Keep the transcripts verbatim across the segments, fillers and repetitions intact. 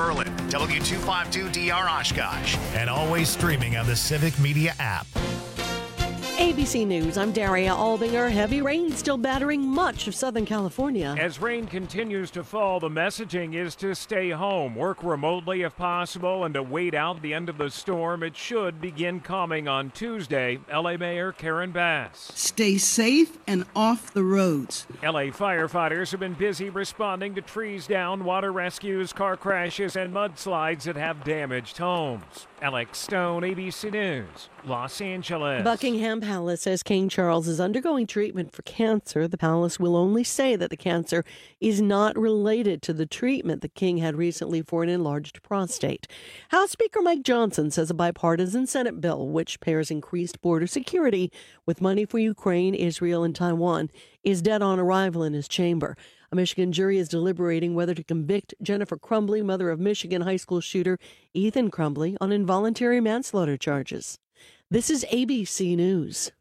Berlin, W two fifty-two D R Oshkosh, and always streaming on the Civic Media app. A B C News, I'm Daria Albinger. Heavy rain still battering much of Southern California. As rain continues to fall, the messaging is to stay home, work remotely if possible, and to wait out the end of the storm. It should begin calming on Tuesday. L A Mayor Karen Bass. Stay safe and off the roads. L A firefighters have been busy responding to trees down, water rescues, car crashes, and mudslides that have damaged homes. Alex Stone, A B C News, Los Angeles. Buckingham Palace says King Charles is undergoing treatment for cancer. The palace will only say that the cancer is not related to the treatment the king had recently for an enlarged prostate. House Speaker Mike Johnson says a bipartisan Senate bill, which pairs increased border security with money for Ukraine, Israel, and Taiwan, is dead on arrival in his chamber. A Michigan jury is deliberating whether to convict Jennifer Crumbley, mother of Michigan high school shooter Ethan Crumbley, on involuntary manslaughter charges. This is A B C News.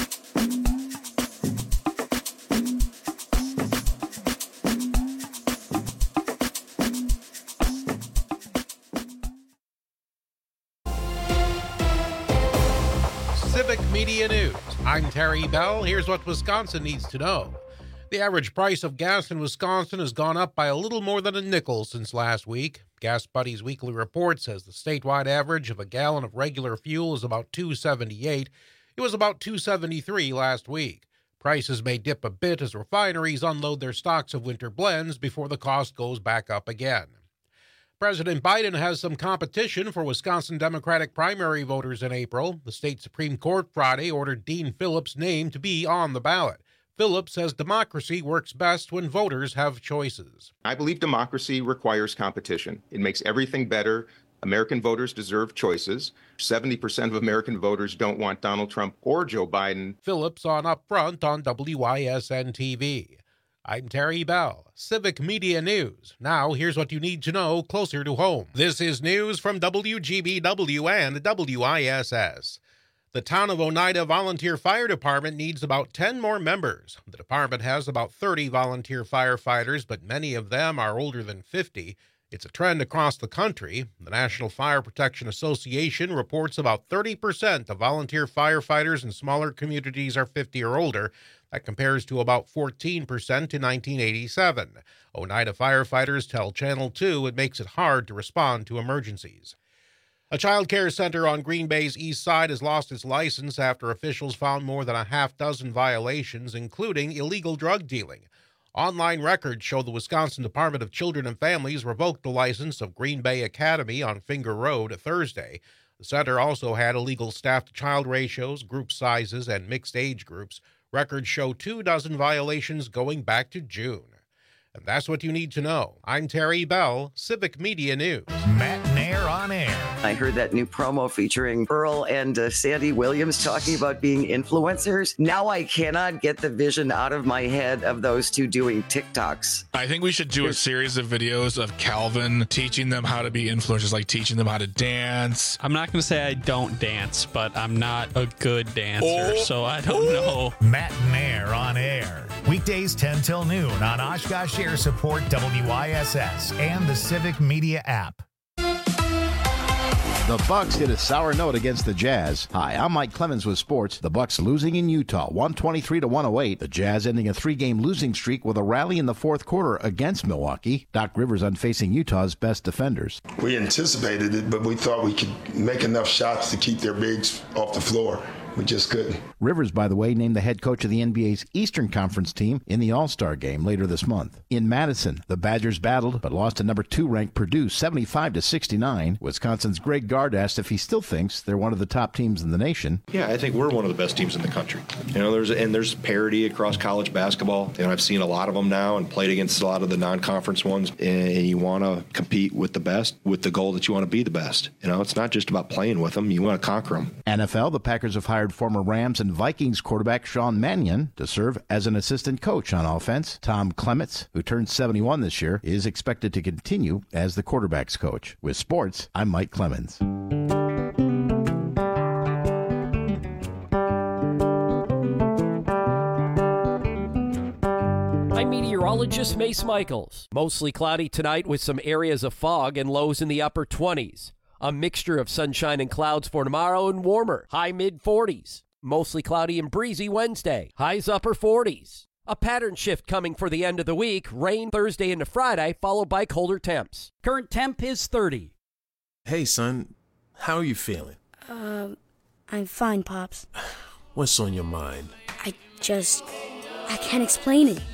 Civic Media News. I'm Terry Bell. Here's what Wisconsin needs to know. The average price of gas in Wisconsin has gone up by a little more than a nickel since last week. Gas Buddy's weekly report says the statewide average of a gallon of regular fuel is about two dollars and seventy-eight cents. It was about two dollars and seventy-three cents last week. Prices may dip a bit as refineries unload their stocks of winter blends before the cost goes back up again. President Biden has some competition for Wisconsin Democratic primary voters in April. The state Supreme Court Friday ordered Dean Phillips' name to be on the ballot. Phillips says democracy works best when voters have choices. I believe democracy requires competition. It makes everything better. American voters deserve choices. seventy percent of American voters don't want Donald Trump or Joe Biden. Phillips on Upfront on W I S N T V. I'm Terry Bell, Civic Media News. Now, here's what you need to know closer to home. This is news from W G B W and W I S S. The town of Oneida Volunteer Fire Department needs about ten more members. The department has about thirty volunteer firefighters, but many of them are older than fifty. It's a trend across the country. The National Fire Protection Association reports about thirty percent of volunteer firefighters in smaller communities are fifty or older. That compares to about fourteen percent in nineteen eighty-seven. Oneida firefighters tell Channel two it makes it hard to respond to emergencies. A child care center on Green Bay's east side has lost its license after officials found more than a half dozen violations, including illegal drug dealing. Online records show the Wisconsin Department of Children and Families revoked the license of Green Bay Academy on Finger Road Thursday. The center also had illegal staff-to-child ratios, group sizes, and mixed age groups. Records show two dozen violations going back to June. And that's what you need to know. I'm Terry Bell, Civic Media News. Matt Nair on air. I heard that new promo featuring Earl and uh, Sandy Williams talking about being influencers. Now I cannot get the vision out of my head of those two doing TikToks. I think we should do a series of videos of Calvin teaching them how to be influencers, like teaching them how to dance. I'm not going to say I don't dance, but I'm not a good dancer, oh. so I don't know. Matt Nair on air. Weekdays ten till noon on Oshkosh Air Support W I S S and the Civic Media app. The Bucks hit a sour note against the Jazz. Hi, I'm Mike Clemens with sports. The Bucks losing in Utah, one twenty-three to one oh eight. The Jazz ending a three-game losing streak with a rally in the fourth quarter against Milwaukee. Doc Rivers unfacing Utah's best defenders. We anticipated it, but we thought we could make enough shots to keep their bigs off the floor. We just couldn't. Rivers, by the way, named the head coach of the N B A's Eastern Conference team in the All-Star game later this month. In Madison, the Badgers battled but lost to number two ranked Purdue seventy-five to sixty-nine. Wisconsin's Greg Gard asked if he still thinks they're one of the top teams in the nation. Yeah, I think we're one of the best teams in the country. You know, there's and there's parity across college basketball. You know, I've seen a lot of them now and played against a lot of the non-conference ones. And you want to compete with the best with the goal that you want to be the best. You know, it's not just about playing with them. You want to conquer them. N F L, the Packers have hired former Rams and Vikings quarterback Sean Mannion to serve as an assistant coach on offense. Tom Clements, who turned seventy-one this year, is expected to continue as the quarterback's coach. With sports, I'm Mike Clemens. I I'm meteorologist Mace Michaels. Mostly cloudy tonight with some areas of fog and lows in the upper twenties. A mixture of sunshine and clouds for tomorrow and warmer. High mid forties. Mostly cloudy and breezy Wednesday. Highs upper forties. A pattern shift coming for the end of the week. Rain Thursday into Friday, followed by colder temps. Current temp is thirty. Hey, son. How are you feeling? Um, I'm fine, Pops. What's on your mind? I just... I can't explain it.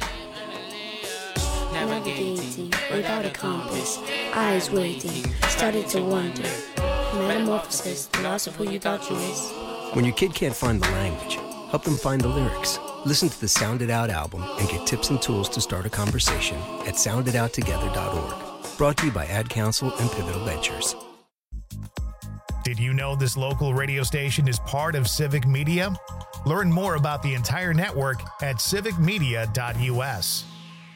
Navigating without a compass, eyes waiting, started to wonder. Metamorphosis, the loss of who you thought you was. When your kid can't find the language, help them find the lyrics. Listen to the Sound It Out album and get tips and tools to start a conversation at sound it out together dot org. Brought to you by Ad Council and Pivotal Ventures. Did you know this local radio station is part of Civic Media? Learn more about the entire network at civic media dot u s.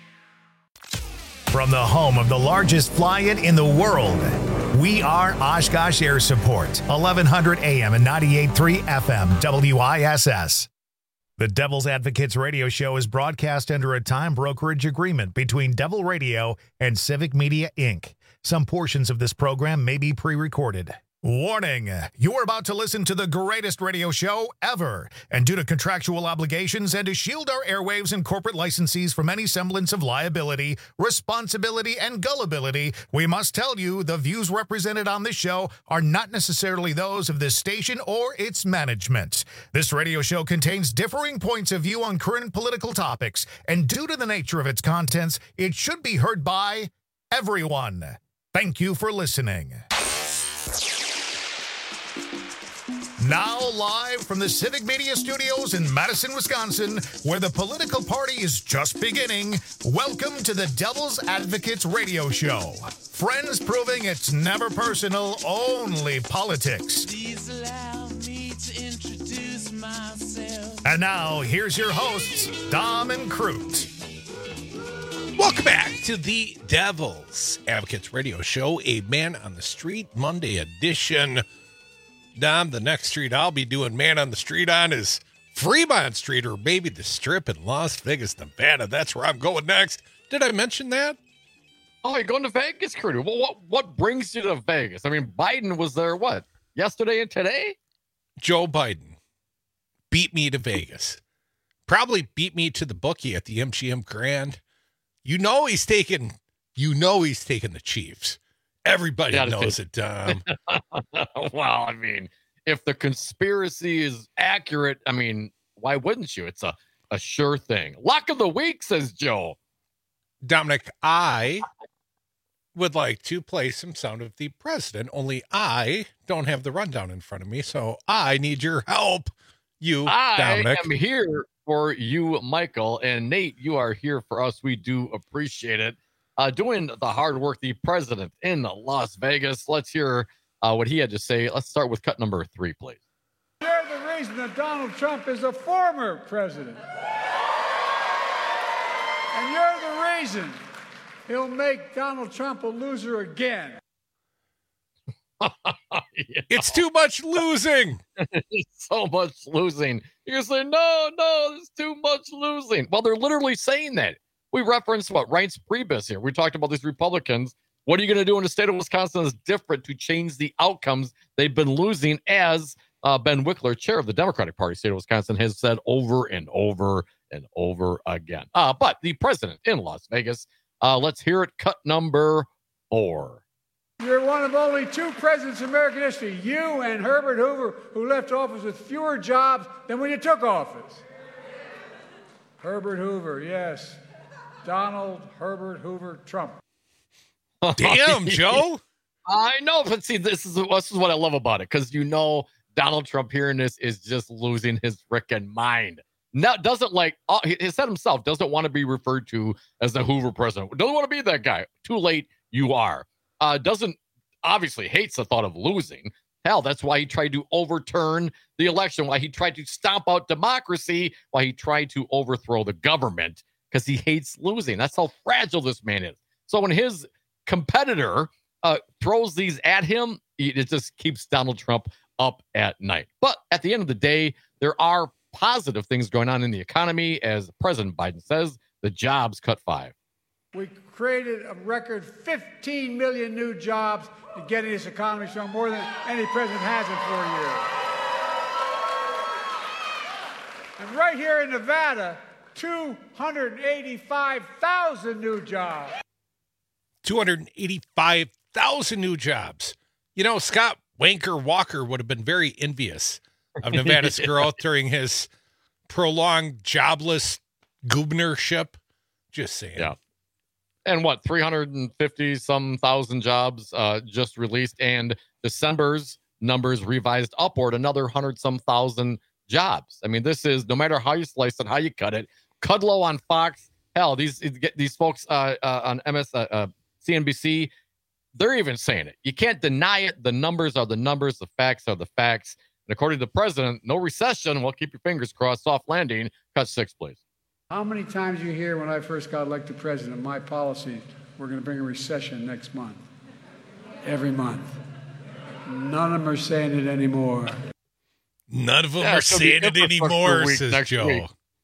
From the home of the largest fly-in in the world, we are Oshkosh Air Support, eleven hundred A M and ninety-eight point three F M, W I S S. The Devil's Advocates radio show is broadcast under a time brokerage agreement between Devil Radio and Civic Media, Incorporated. Some portions of this program may be pre-recorded. Warning, you're about to listen to the greatest radio show ever, and due to contractual obligations and to shield our airwaves and corporate licensees from any semblance of liability, responsibility, and gullibility, we must tell you the views represented on this show are not necessarily those of this station or its management. This radio show contains differing points of view on current political topics, and due to the nature of its contents, it should be heard by everyone. Thank you for listening. Now live from the Civic Media Studios in Madison, Wisconsin, where the political party is just beginning, welcome to the Devil's Advocates radio show. Friends proving it's never personal, only politics. Please allow me to introduce myself. And now, here's your hosts, Dom and Crute. Welcome back to the Devil's Advocates radio show, a Man on the Street Monday edition. Dom, the next street I'll be doing Man on the Street on is Fremont Street, or maybe the Strip in Las Vegas, Nevada. That's where I'm going next. Did I mention that? Oh, you're going to Vegas, Curtis? Well, what, what brings you to Vegas? I mean, Biden was there, what, yesterday and today? Joe Biden beat me to Vegas. Probably beat me to the bookie at the M G M Grand. You know he's taking, you know he's taking the Chiefs. Everybody yeah, knows it, Dom. Well, I mean, if the conspiracy is accurate, I mean, why wouldn't you? It's a, a sure thing. Lock of the week, says Joe. Dominic, I would like to play some sound of the president, only I don't have the rundown in front of me, so I need your help. You, I Dominic. am here for you, Michael, and Nate, you are here for us. We do appreciate it. Uh, doing the hard work, the president in Las Vegas. Let's hear uh, what he had to say. Let's start with cut number three, please. You're the reason that Donald Trump is a former president. And you're the reason he'll make Donald Trump a loser again. Yeah. It's too much losing. It's so much losing. You're saying, no, no, there's too much losing. Well, they're literally saying that. We referenced what Reince Priebus here. We talked about these Republicans. What are you going to do in the state of Wisconsin that's different to change the outcomes they've been losing, as uh, Ben Wickler, chair of the Democratic Party, state of Wisconsin, has said over and over and over again. Uh, but the president in Las Vegas, uh, let's hear it. Cut number four. You're one of only two presidents in American history, you and Herbert Hoover, who left office with fewer jobs than when you took office. Herbert Hoover, yes. Donald Herbert Hoover Trump. Damn, Joe. I know, but see, this is, this is what I love about it, because you know Donald Trump hearing this is just losing his frickin' mind. Now, doesn't like, uh, he said himself, doesn't want to be referred to as the Hoover president. Doesn't want to be that guy. Too late, you are. Uh, doesn't, obviously hates the thought of losing. Hell, that's why he tried to overturn the election, why he tried to stomp out democracy, why he tried to overthrow the government. Because he hates losing. That's how fragile this man is. So when his competitor uh, throws these at him, it just keeps Donald Trump up at night. But at the end of the day, there are positive things going on in the economy. As President Biden says, the The jobs cut five. We created a record fifteen million new jobs to get this economy strong, more than any president has in four years. And right here in Nevada, two hundred eighty-five thousand new jobs. two hundred eighty-five thousand new jobs. You know, Scott Wanker Walker would have been very envious of Nevada's growth during his prolonged jobless governorship. Just saying. Yeah. And what, three hundred fifty some thousand jobs uh, just released, and December's numbers revised upward another one hundred some thousand jobs. I mean, this is, no matter how you slice it, how you cut it. Kudlow on Fox, hell, these these folks uh, uh, on M S, uh, uh, C N B C, they're even saying it. You can't deny it. The numbers are the numbers. The facts are the facts. And according to the president, no recession. Well, keep your fingers crossed. Soft landing. Cut six, please. How many times you hear when I first got elected president, my policy, we're going to bring a recession next month? Every month. None of them are saying it anymore. None of them Yeah, are so saying the it anymore, week says next Joe. week.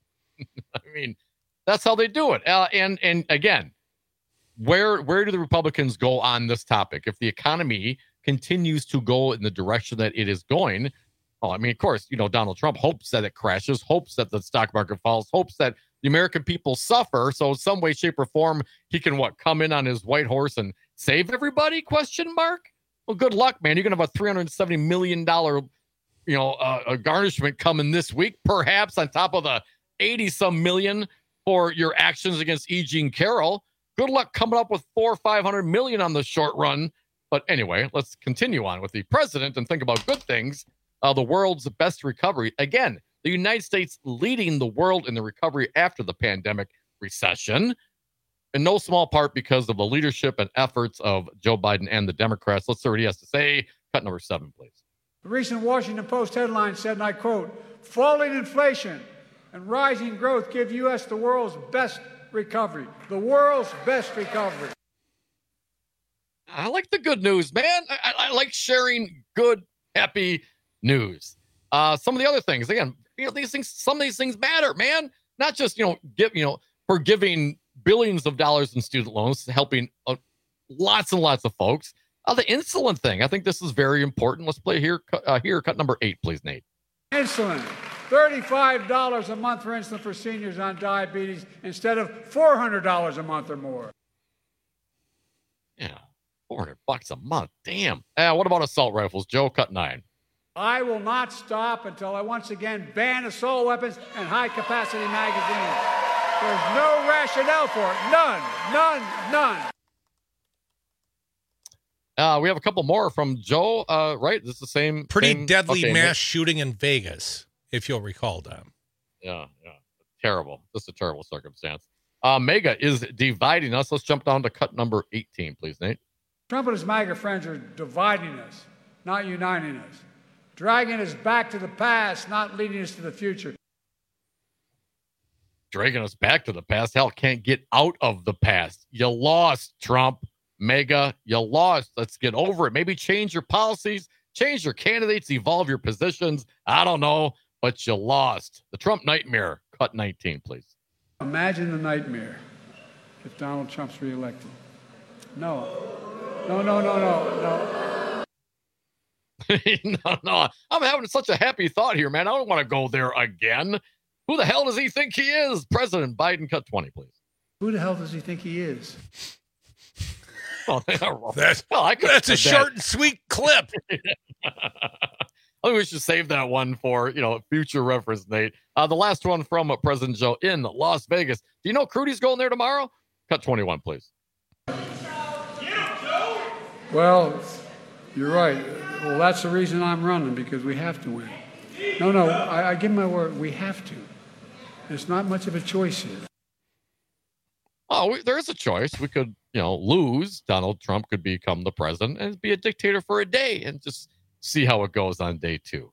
I mean, that's how they do it. Uh, and and again, where where do the Republicans go on this topic? If the economy continues to go in the direction that it is going, well, I mean, of course, you know, Donald Trump hopes that it crashes, hopes that the stock market falls, hopes that the American people suffer. So in some way, shape, or form, he can, what, come in on his white horse and save everybody, question mark? Well, good luck, man. You're going to have a three hundred seventy million dollars, you know, uh, a garnishment coming this week, perhaps on top of the eighty some million for your actions against E. Jean Carroll. Good luck coming up with four or five hundred million on the short run. But anyway, let's continue on with the president and think about good things. Uh, the world's best recovery. Again, the United States leading the world in the recovery after the pandemic recession, in no small part because of the leadership and efforts of Joe Biden and the Democrats. Let's see what he has to say. Cut number seven, please. The recent Washington Post headline said, and I quote, falling inflation and rising growth give U S the world's best recovery. The world's best recovery. I like the good news, man. I, I like sharing good, happy news. Uh, some of the other things, again, you know, these things, some of these things matter, man. Not just, you know, give, you know, forgiving billions of dollars in student loans, helping uh, lots and lots of folks. Uh, the insulin thing, I think this is very important. Let's play here. Uh, here, cut number eight, please, Nate. Insulin, thirty-five dollars a month for insulin for seniors on diabetes instead of four hundred dollars a month or more. Yeah, four hundred bucks a month. Damn. Uh, what about assault rifles, Joe? Cut nine. I will not stop until I once again ban assault weapons and high-capacity magazines. There's no rationale for it. None, none, none. Uh, we have a couple more from Joe, uh, right? This is the same. Pretty same, deadly okay, mass Nick. shooting in Vegas, if you'll recall, Dom. Yeah, yeah. Terrible. Just a terrible circumstance. Uh, Mega is dividing us. Let's jump down to cut number eighteen, please, Nate. Trump and his MAGA friends are dividing us, not uniting us. Dragging us back to the past, not leading us to the future. Dragging us back to the past. Hell, can't get out of the past. You lost, Trump. Mega, you lost. Let's get over it. Maybe change your policies, change your candidates, evolve your positions. I don't know, but you lost. The Trump nightmare. Cut nineteen, please. Imagine the nightmare if Donald Trump's reelected. No. No, no, no, no, no. no, no. I'm having such a happy thought here, man. I don't want to go there again. Who the hell does he think he is? President Biden, cut twenty, please. Who the hell does he think he is? Oh, that's well, I that's a that. short and sweet clip. I think we should save that one for, you know, future reference, Nate. Uh, the last one from uh, President Joe in Las Vegas. Do you know Crudy's going there tomorrow? Cut twenty-one, please. Well, you're right. Well, that's the reason I'm running, because we have to win. No, no, I, I give my word, we have to. There's not much of a choice here. Oh, we, there is a choice. We could, you know, lose. Donald Trump could become the president and be a dictator for a day and just see how it goes on day two.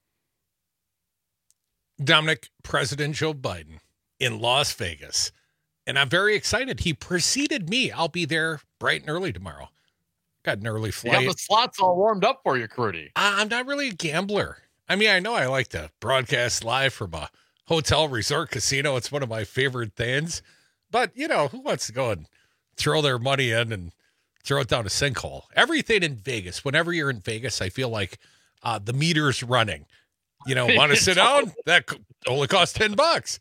Dominic, President Joe Biden in Las Vegas. And I'm very excited. He preceded me. I'll be there bright and early tomorrow. Got an early flight. You have the slots all warmed up for you, Crudy. I'm not really a gambler. I mean, I know I like to broadcast live from a hotel, resort, casino. It's one of my favorite things. But, you know, who wants to go and throw their money in and throw it down a sinkhole? Everything in Vegas, whenever you're in Vegas, I feel like uh, the meter's running. You know, want to sit down? That only costs ten bucks.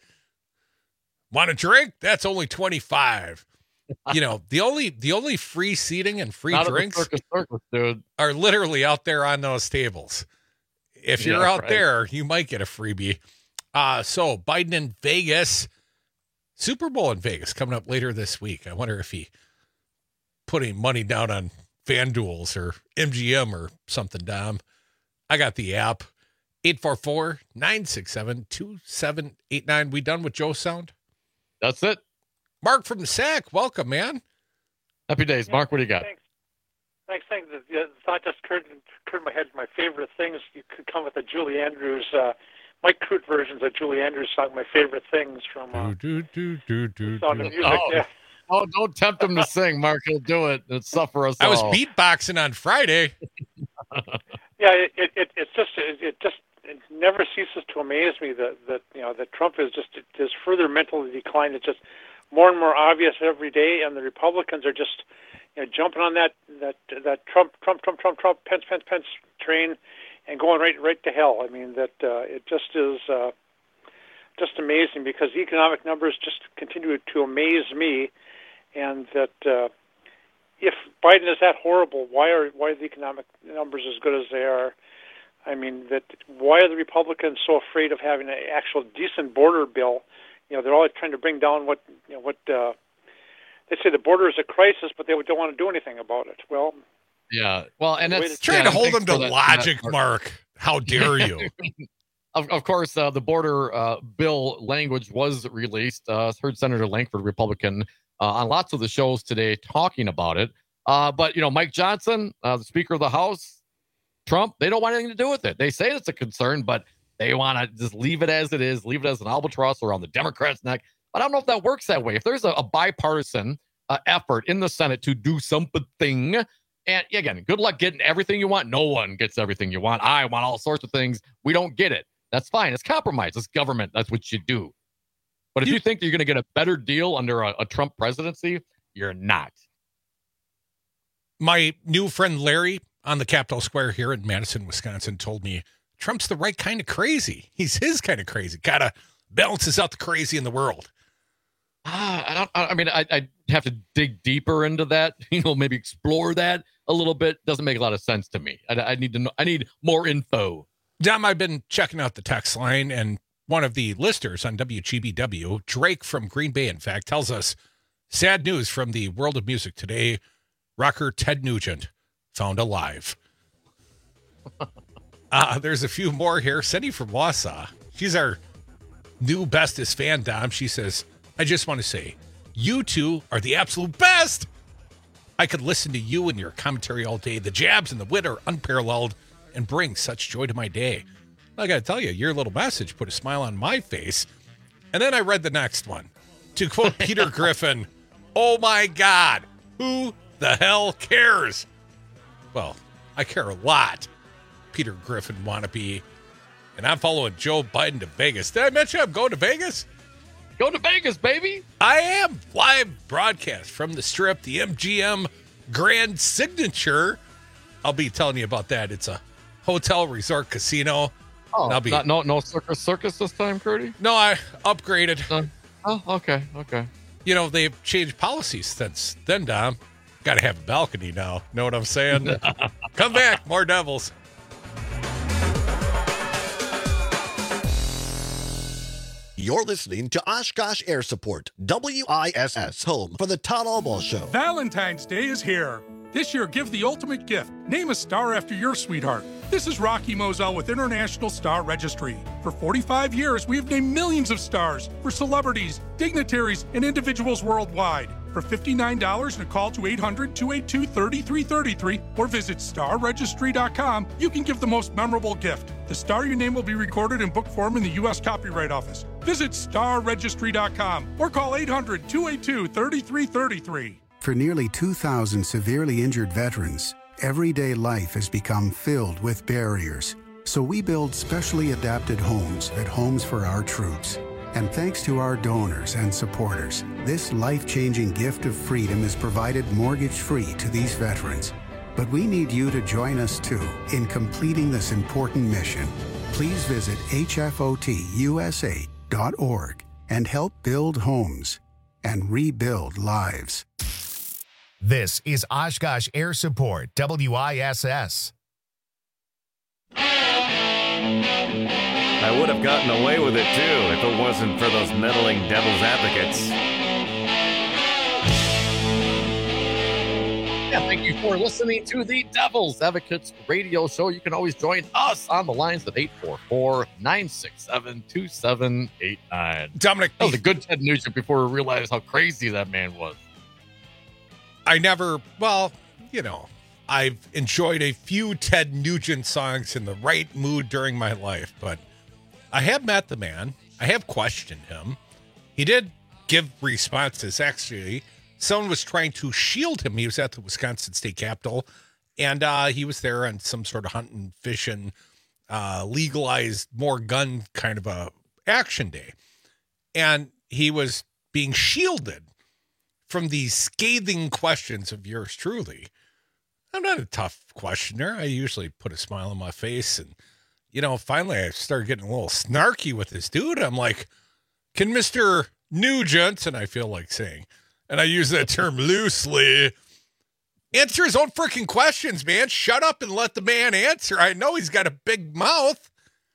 Want a drink? That's only twenty-five. You know, the only the only free seating and free Not drinks circus, circus, dude. are literally out there on those tables. If you're Yeah, out right. there, you might get a freebie. Uh, so Biden in Vegas, Super Bowl in Vegas coming up later this week. I wonder if he putting money down on FanDuels or M G M or something, Dom. I got the app. eight four four, nine six seven, two seven eight nine. We done with Joe Sound? That's it. Mark from the Sack, welcome, man. Happy days. Mark, what do you got? Thanks. Thanks. Thanks. The the thought just occurred, occurred in my head. My favorite things, you could come with a Julie Andrews, uh, Mike Crute versions of Julie Andrews song, My Favorite Things from uh, do, do, do, do, Sound do. of Music. Oh. Yeah. Oh, don't tempt him to sing, Mark. He'll do it. It'll suffer us I was all. beatboxing on Friday. Yeah, it, it, it it's just it, it just it never ceases to amaze me that that you know that Trump is just is further mentally declined. It's just more and more obvious every day, and the Republicans are just you know jumping on that that that Trump Trump Trump Trump Trump Pence Pence Pence train and going right right to hell. I mean that uh, it just is uh, just amazing because the economic numbers just continue to amaze me, and that. Uh, If Biden is that horrible, why are why are the economic numbers as good as they are? I mean, that why are the Republicans so afraid of having an actual decent border bill? You know, they're always trying to bring down what you know what uh, they say the border is a crisis, but they don't want to do anything about it. Well, Yeah. Well, and that's Trying yeah, to hold thanks them to for that- logic, that- Mark. How dare you? Of, of course, uh, the border uh, bill language was released. Uh, I heard Senator Langford, Republican, uh, on lots of the shows today talking about it. Uh, but, you know, Mike Johnson, uh, the Speaker of the House, Trump, they don't want anything to do with it. They say it's a concern, but they want to just leave it as it is, leave it as an albatross around the Democrats' neck. But I don't know if that works that way. If there's a, a bipartisan uh, effort in the Senate to do something, and again, good luck getting everything you want. No one gets everything you want. I want all sorts of things. We don't get it. That's fine. It's compromise. It's government. That's what you do. But if you, you think that you're going to get a better deal under a, a Trump presidency, you're not. My new friend Larry on the Capitol Square here in Madison, Wisconsin, told me Trump's the right kind of crazy. He's his kind of crazy. Gotta balances out the crazy in the world. Ah, I don't. I mean, I I have to dig deeper into that. You know, maybe explore that a little bit. Doesn't make a lot of sense to me. I, I need to know. I need more info. Dom, I've been checking out the text line, and one of the listeners on W G B W, Drake from Green Bay, in fact, tells us sad news from the world of music today. Rocker Ted Nugent found alive. uh, there's a few more here. Cindy from Wausau. She's our new bestest fan, Dom. She says, I just want to say, you two are the absolute best. I could listen to you and your commentary all day. The jabs and the wit are unparalleled and bring such joy to my day. I got to tell you, your little message put a smile on my face. And then I read the next one. To quote Peter Griffin, oh my God, who the hell cares? Well, I care a lot. Peter Griffin wannabe. And I'm following Joe Biden to Vegas. Did I mention I'm going to Vegas? Go to Vegas, baby. I am. Live broadcast from the Strip, the M G M Grand Signature. I'll be telling you about that. It's a hotel, resort, casino. Oh, I'll be, not, no, no circus, circus this time, Curdy? No, I upgraded. Uh, oh, okay, okay. You know, they've changed policies since then, Dom. Got to have a balcony now. Know what I'm saying? Come back. More Devils. You're listening to Oshkosh Air Support, W I S S, home for the Todd Albaugh Show. Valentine's Day is here. This year, give the ultimate gift. Name a star after your sweetheart. This is Rocky Moselle with International Star Registry. For forty-five years, we have named millions of stars for celebrities, dignitaries, and individuals worldwide. For fifty-nine dollars and a call to eight hundred, two eight two, three three three three or visit star registry dot com, you can give the most memorable gift. The star you name will be recorded in book form in the U S Copyright Office. Visit star registry dot com or call eight hundred, two eight two, three three three three. For nearly two thousand severely injured veterans, everyday life has become filled with barriers. So we build specially adapted homes at Homes for Our Troops. And thanks to our donors and supporters, this life-changing gift of freedom is provided mortgage-free to these veterans. But we need you to join us, too, in completing this important mission. Please visit H F O T U S A dot org and help build homes and rebuild lives. This is Oshkosh Air Support, W I S S. I would have gotten away with it, too, if it wasn't for those meddling devil's advocates. Yeah, thank you for listening to the Devil's Advocates radio show. You can always join us on the lines at eight four four, nine six seven, two seven eight nine. Dominic, that was a good Ted Nugent before we realized how crazy that man was. I never, well, you know, I've enjoyed a few Ted Nugent songs in the right mood during my life, but I have met the man. I have questioned him. He did give responses. Actually, someone was trying to shield him. He was at the Wisconsin State Capitol, and uh, he was there on some sort of hunting, fishing, uh, legalized, more gun kind of a action day. And he was being shielded from these scathing questions of yours truly. I'm not a tough questioner. I usually put a smile on my face. And, you know, finally I started getting a little snarky with this dude. I'm like, can Mister Nugent, and I feel like saying, and I use that term loosely, answer his own freaking questions, man. Shut up and let the man answer. I know he's got a big mouth.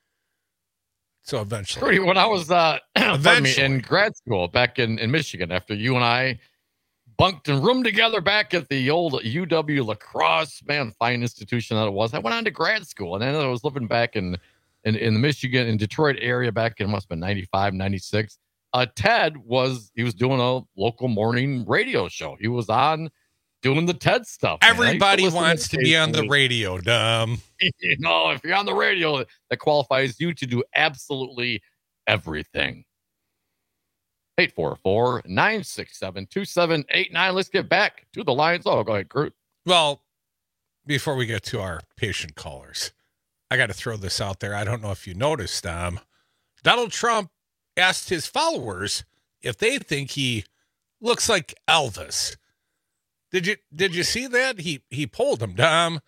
So eventually. When I was uh, eventually. Me, in grad school back in, in Michigan, after you and I bunked and roomed together back at the old U W La Crosse, man, fine institution that it was. I went on to grad school, and then I was living back in, in, in the Michigan, in Detroit area back in, must have been ninety-five, ninety-six. Uh, Ted was, he was doing a local morning radio show. He was on doing the Ted stuff. Everybody wants to, to be on the radio, dumb. You know, if you're on the radio, that qualifies you to do absolutely everything. eight four four, nine six seven, two seven eight nine. Let's get back to the lines. Oh, go ahead, Kurt. Well, before we get to our patient callers, I got to throw this out there. I don't know if you noticed, um, Donald Trump asked his followers if they think he looks like Elvis. Did you did you see that? He he polled them, Dom.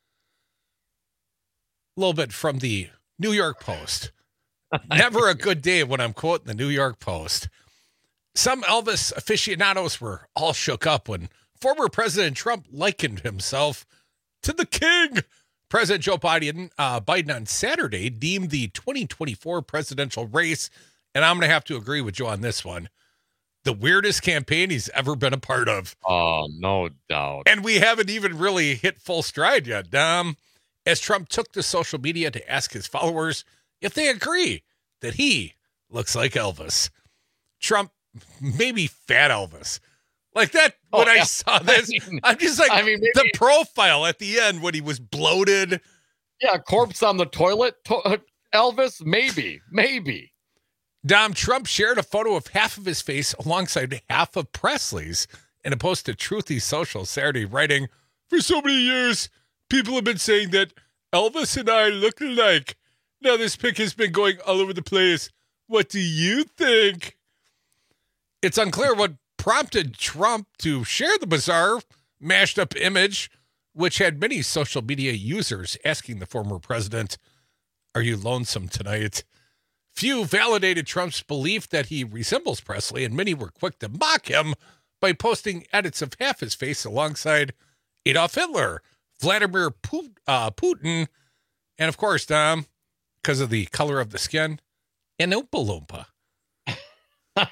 A little bit from the New York Post. Never a good day when I'm quoting the New York Post. Some Elvis aficionados were all shook up when former President Trump likened himself to the king. President Joe Biden, uh, Biden on Saturday deemed the twenty twenty-four presidential race, and I'm going to have to agree with Joe on this one, the weirdest campaign he's ever been a part of. Oh, no doubt. And we haven't even really hit full stride yet, Dom, as Trump took to social media to ask his followers if they agree that he looks like Elvis. Trump, maybe fat Elvis. Like that, oh, when yeah. I saw this, I mean, I'm just like, I mean, maybe, the profile at the end when he was bloated. Yeah, corpse on the toilet. To- Elvis, maybe, maybe. Dom, Trump shared a photo of half of his face alongside half of Presley's in a post to Truthy Social Saturday, writing, "For so many years, people have been saying that Elvis and I look alike. Now this pic has been going all over the place. What do you think?" It's unclear what prompted Trump to share the bizarre, mashed up image, which had many social media users asking the former president, "Are you lonesome tonight?" Few validated Trump's belief that he resembles Presley, and many were quick to mock him by posting edits of half his face alongside Adolf Hitler, Vladimir Putin, and of course, Dom, because of the color of the skin, an Oompa Loompa.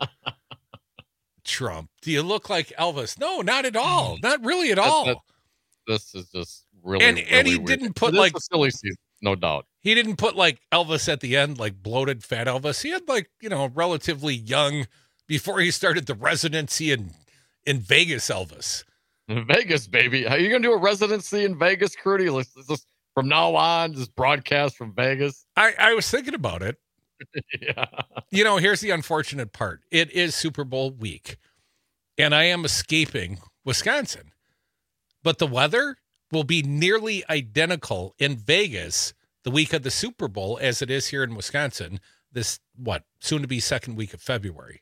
Trump, do you look like Elvis? No, not at all. Not really at all. That, that, this is just really, and, really and he weird. didn't put it like a silly season, no doubt. He didn't put like Elvis at the end, like bloated fat Elvis. He had like, you know, relatively young before he started the residency in in Vegas Elvis. In Vegas, baby. Are you gonna do a residency in Vegas, Curdy? Let's just from now on, just broadcast from Vegas. I, I was thinking about it. Yeah. You know, here's the unfortunate part. It is Super Bowl week, and I am escaping Wisconsin. But the weather will be nearly identical in Vegas the week of the Super Bowl as it is here in Wisconsin. This what, soon to be second week of February.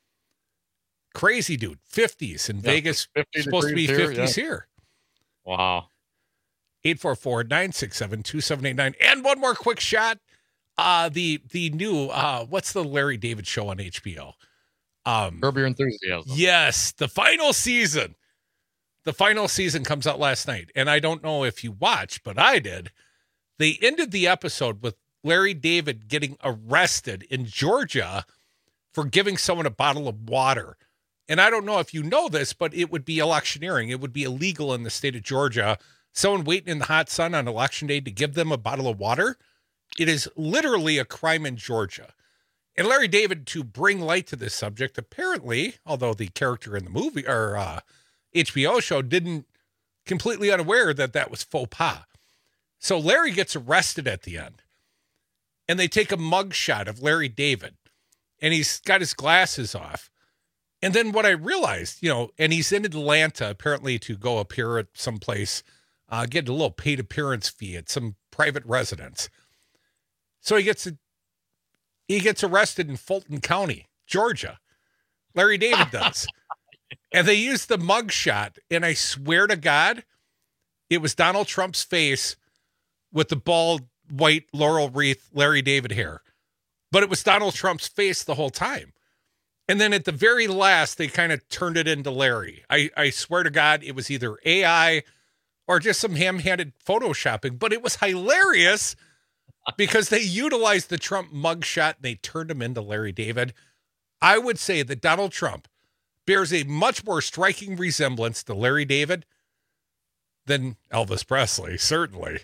Crazy, dude. fifties in Yeah, Vegas. fifty Supposed to be degrees here, fifties yeah. here. Wow. eight four four, nine six seven, two seven eight nine. And one more quick shot. Uh, the the new, uh, what's the Larry David show on H B O? Um, Curb Your Enthusiasm. Yes, the final season. The final season comes out last night. And I don't know if you watched, but I did. They ended the episode with Larry David getting arrested in Georgia for giving someone a bottle of water. And I don't know if you know this, but it would be electioneering. It would be illegal in the state of Georgia. Someone waiting in the hot sun on election day to give them a bottle of water. It is literally a crime in Georgia. And Larry David, to bring light to this subject, apparently, although the character in the movie or uh, H B O show didn't completely unaware that that was faux pas. So Larry gets arrested at the end. And they take a mug shot of Larry David. And he's got his glasses off. And then what I realized, you know, and he's in Atlanta apparently to go appear at some place, uh, get a little paid appearance fee at some private residence. So he gets a, he gets arrested in Fulton County, Georgia. Larry David does. And they used the mug shot. And I swear to God, it was Donald Trump's face with the bald, white laurel wreath Larry David hair. But it was Donald Trump's face the whole time. And then at the very last, they kind of turned it into Larry. I, I swear to God, it was either A I or just some ham-handed photoshopping. But it was hilarious because they utilized the Trump mugshot and they turned him into Larry David. I would say that Donald Trump bears a much more striking resemblance to Larry David than Elvis Presley, certainly.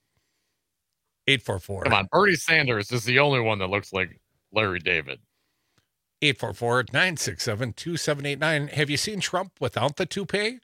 eight four four. Come on, Bernie Sanders is the only one that looks like Larry David. eight four four, nine six seven, two seven eight nine. Have you seen Trump without the toupee?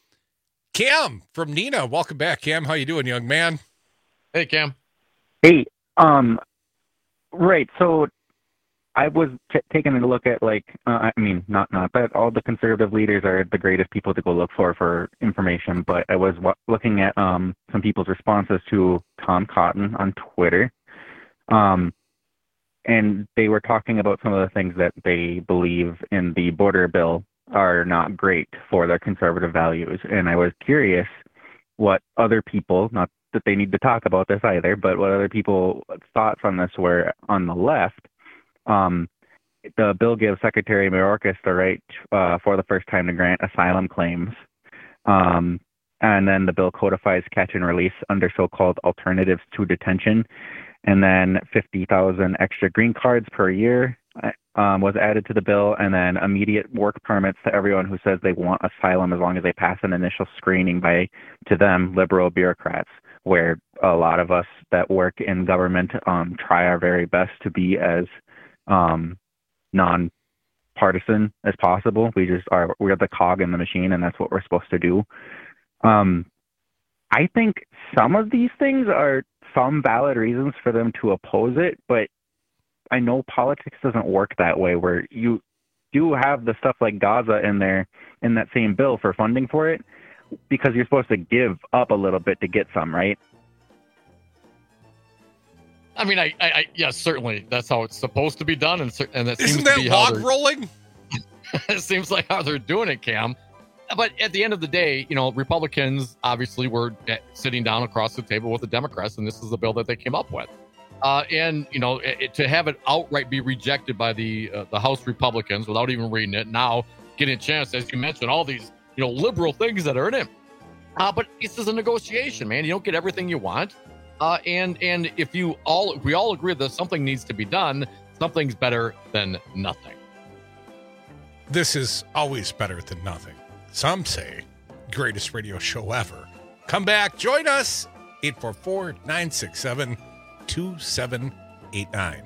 Cam from Nina. Welcome back, Cam. How you doing, young man? Hey, Cam. Hey, um, right. So I was t- taking a look at, like, uh, I mean, not not that all the conservative leaders are the greatest people to go look for for information, but I was w- looking at um some people's responses to Tom Cotton on Twitter. Um, and they were talking about some of the things that they believe in the border bill are not great for their conservative values. And I was curious what other people, not that they need to talk about this either, but what other people thoughts on this were on the left. Um, the bill gives Secretary Mayorkas the right uh, for the first time to grant asylum claims. Um, and then the bill codifies catch and release under so-called alternatives to detention. And then fifty thousand extra green cards per year um, was added to the bill, and then immediate work permits to everyone who says they want asylum as long as they pass an initial screening by, to them, liberal bureaucrats, where a lot of us that work in government um, try our very best to be as um, non-partisan as possible. We just are, we're the cog in the machine, and that's what we're supposed to do. Um, I think some of these things are some valid reasons for them to oppose it, but I know politics doesn't work that way, where you do have the stuff like Gaza in there in that same bill for funding for it, because you're supposed to give up a little bit to get some, right? I mean, I, I, I yes, certainly that's how it's supposed to be done, and and that seems Isn't to that be log how they're- rolling? It seems like how they're doing it, Cam. But at the end of the day, you know, Republicans obviously were sitting down across the table with the Democrats, and this is the bill that they came up with. Uh, and, you know, it, to have it outright be rejected by the uh, the House Republicans without even reading it, now getting a chance, as you mentioned, all these, you know, liberal things that are in it. Uh, but this is a negotiation, man. You don't get everything you want. Uh, and and if you all, if we all agree that something needs to be done, something's better than nothing. This is always better than nothing. Some say greatest radio show ever. Come back, join us. eight four four, nine six seven, two seven eight nine.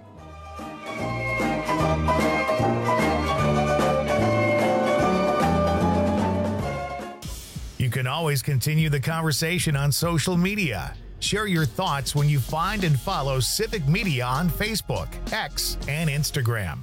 You can always continue the conversation on social media. Share your thoughts when you find and follow Civic Media on Facebook, X, and Instagram.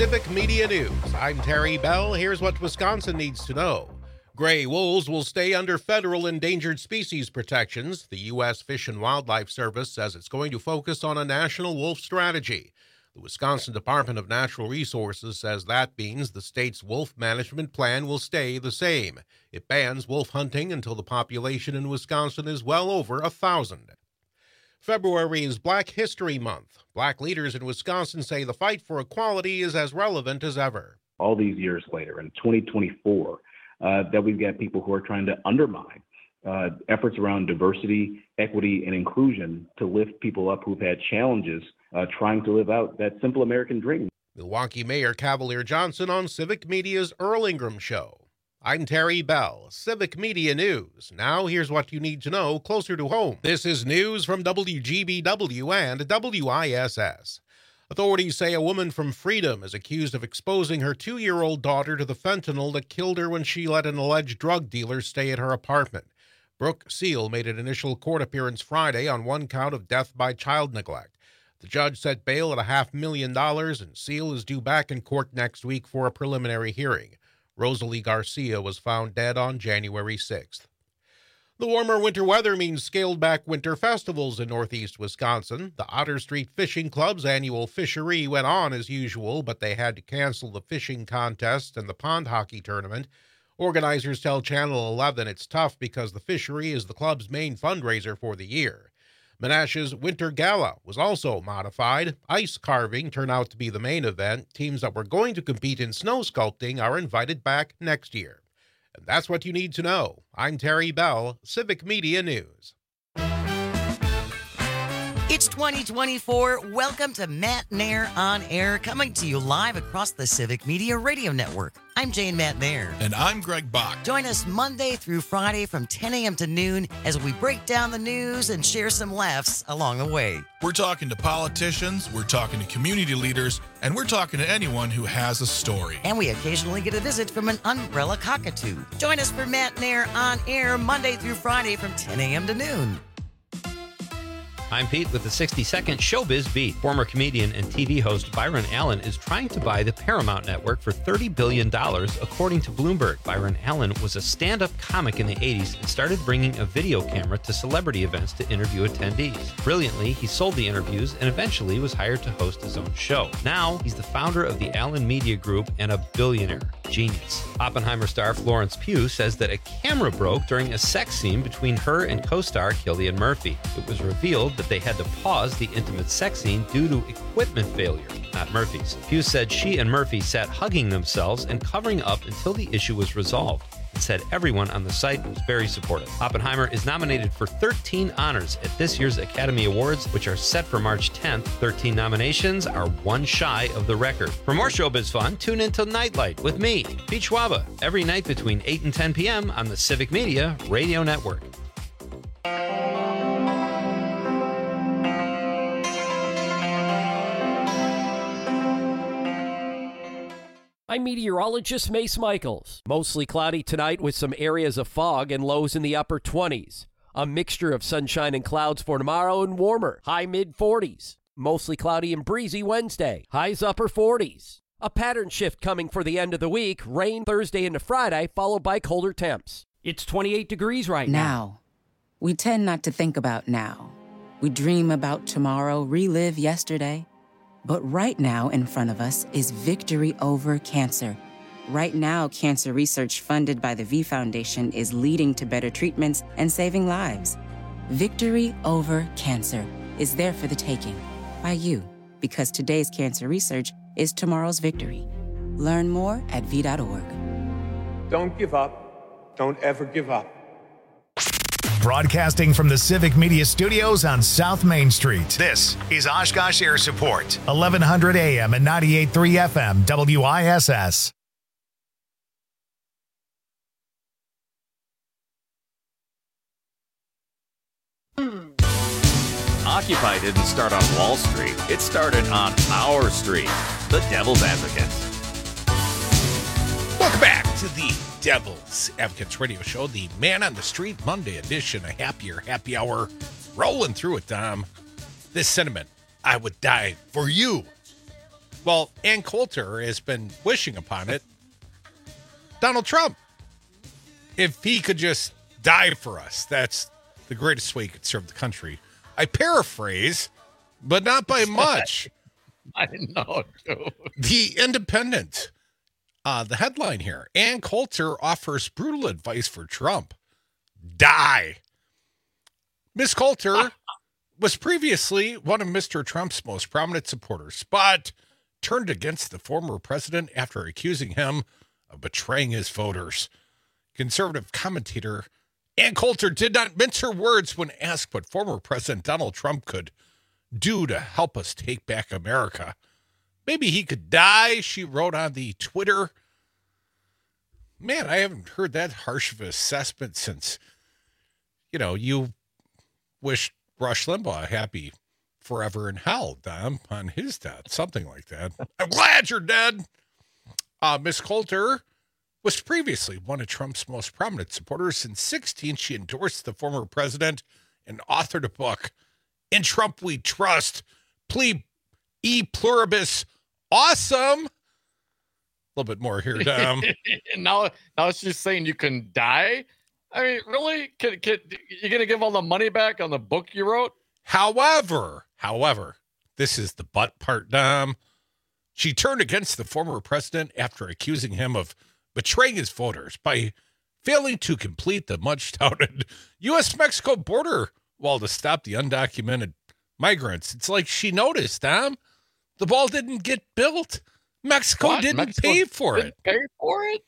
Civic Media News. I'm Terry Bell. Here's what Wisconsin needs to know. Gray wolves will stay under federal endangered species protections. The U S Fish and Wildlife Service says it's going to focus on a national wolf strategy. The Wisconsin Department of Natural Resources says that means the state's wolf management plan will stay the same. It bans wolf hunting until the population in Wisconsin is well over a thousand. February is Black History Month. Black leaders in Wisconsin say the fight for equality is as relevant as ever. All these years later, in twenty twenty-four, uh, that we've got people who are trying to undermine uh, efforts around diversity, equity, and inclusion to lift people up who've had challenges uh, trying to live out that simple American dream. Milwaukee Mayor Cavalier Johnson on Civic Media's Earl Ingram Show. I'm Terry Bell, Civic Media News. Now here's what you need to know closer to home. This is news from W G B W and W I S S. Authorities say a woman from Freedom is accused of exposing her two-year-old daughter to the fentanyl that killed her when she let an alleged drug dealer stay at her apartment. Brooke Seal made an initial court appearance Friday on one count of death by child neglect. The judge set bail at a half million dollars, and Seal is due back in court next week for a preliminary hearing. Rosalie Garcia was found dead on January sixth. The warmer winter weather means scaled-back winter festivals in northeast Wisconsin. The Otter Street Fishing Club's annual fishery went on as usual, but they had to cancel the fishing contest and the pond hockey tournament. Organizers tell Channel eleven it's tough because the fishery is the club's main fundraiser for the year. Menasha's Winter Gala was also modified. Ice carving turned out to be the main event. Teams that were going to compete in snow sculpting are invited back next year. And that's what you need to know. I'm Terry Bell, Civic Media News. It's twenty twenty-four. Welcome to Matt Nair on Air, coming to you live across the Civic Media Radio Network. I'm Jane Matt Nair. And I'm Greg Bach. Join us Monday through Friday from ten a.m. to noon as we break down the news and share some laughs along the way. We're talking to politicians, we're talking to community leaders, and we're talking to anyone who has a story. And we occasionally get a visit from an umbrella cockatoo. Join us for Matt Nair on Air Monday through Friday from ten a.m. to noon. I'm Pete with the sixty second Showbiz Beat. Former comedian and T V host Byron Allen is trying to buy the Paramount Network for thirty billion dollars, according to Bloomberg. Byron Allen was a stand-up comic in the eighties and started bringing a video camera to celebrity events to interview attendees. Brilliantly, he sold the interviews and eventually was hired to host his own show. Now, he's the founder of the Allen Media Group and a billionaire. Genius. Oppenheimer star Florence Pugh says that a camera broke during a sex scene between her and co-star Cillian Murphy. It was revealed that they had to pause the intimate sex scene due to equipment failure, not Murphy's. Pugh said she and Murphy sat hugging themselves and covering up until the issue was resolved, and said everyone on the site was very supportive. Oppenheimer is nominated for thirteen honors at this year's Academy Awards, which are set for March tenth. thirteen nominations are one shy of the record. For more showbiz fun, tune in to Nightlight with me, Pete Schwaba, every night between eight and ten p.m. on the Civic Media Radio Network. I'm meteorologist Mace Michaels. Mostly cloudy tonight with some areas of fog and lows in the upper twenties. A mixture of sunshine and clouds for tomorrow and warmer. High mid forties. Mostly cloudy and breezy Wednesday. Highs upper forties. A pattern shift coming for the end of the week. Rain Thursday into Friday, followed by colder temps. It's twenty-eight degrees right now. Now. We tend not to think about now. We dream about tomorrow, relive yesterday. But right now in front of us is victory over cancer. Right now, cancer research funded by the V Foundation is leading to better treatments and saving lives. Victory over cancer is there for the taking by you, because today's cancer research is tomorrow's victory. Learn more at v dot org. Don't give up. Don't ever give up. Broadcasting from the Civic Media Studios on South Main Street, this is Oshkosh Air Support, eleven hundred A M and ninety-eight point three F M, W I S S. Occupy didn't start on Wall Street. It started on our street, the Devil's Advocates. Welcome back to the Devil's Advocates Radio Show, the Man on the Street Monday edition, a happier happy hour. Rolling through it, Tom. This sentiment, I would die for you. Well, Ann Coulter has been wishing upon it. Donald Trump. If he could just die for us, that's the greatest way he could serve the country. I paraphrase, but not by much. I know, dude. The Independent. Uh, the headline here. Ann Coulter offers brutal advice for Trump. Die. Miss Coulter was previously one of Mister Trump's most prominent supporters, but turned against the former president after accusing him of betraying his voters. Conservative commentator Ann Coulter did not mince her words when asked what former President Donald Trump could do to help us take back America. Maybe he could die, she wrote on the Twitter. Man, I haven't heard that harsh of an assessment since, you know, you wished Rush Limbaugh happy forever in hell, Dom, on his death, something like that. I'm glad you're dead. Uh, Miss Coulter was previously one of Trump's most prominent supporters. In sixteen, she endorsed the former president and authored a book, In Trump We Trust, Plea E Pluribus Awesome. A little bit more here, Dom. now, now she's saying you can die? I mean, really? Can, can, you're going to give all the money back on the book you wrote? However, however, this is the but part, Dom. She turned against the former president after accusing him of betraying his voters by failing to complete the much-touted U S Mexico border wall to stop the undocumented migrants. It's like she noticed, Dom. The wall didn't get built. Mexico What? didn't Mexico pay for didn't it. Pay for it?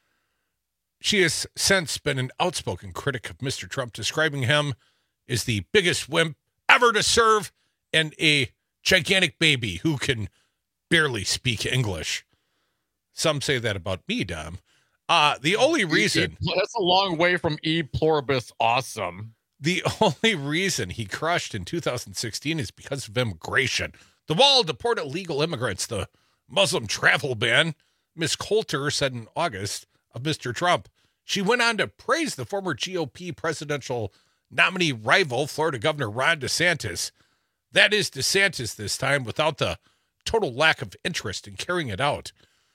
She has since been an outspoken critic of Mister Trump, describing him as the biggest wimp ever to serve and a gigantic baby who can barely speak English. Some say that about me, Dom. Uh, the only reason... E, that's a long way from E Pluribus Awesome. The only reason he crushed in two thousand sixteen is because of immigration. The wall deported illegal immigrants, the Muslim travel ban, Miss Coulter said in August of Mister Trump. She went on to praise the former G O P presidential nominee rival, Florida Governor Ron DeSantis. That is DeSantis this time, without the total lack of interest in carrying it out.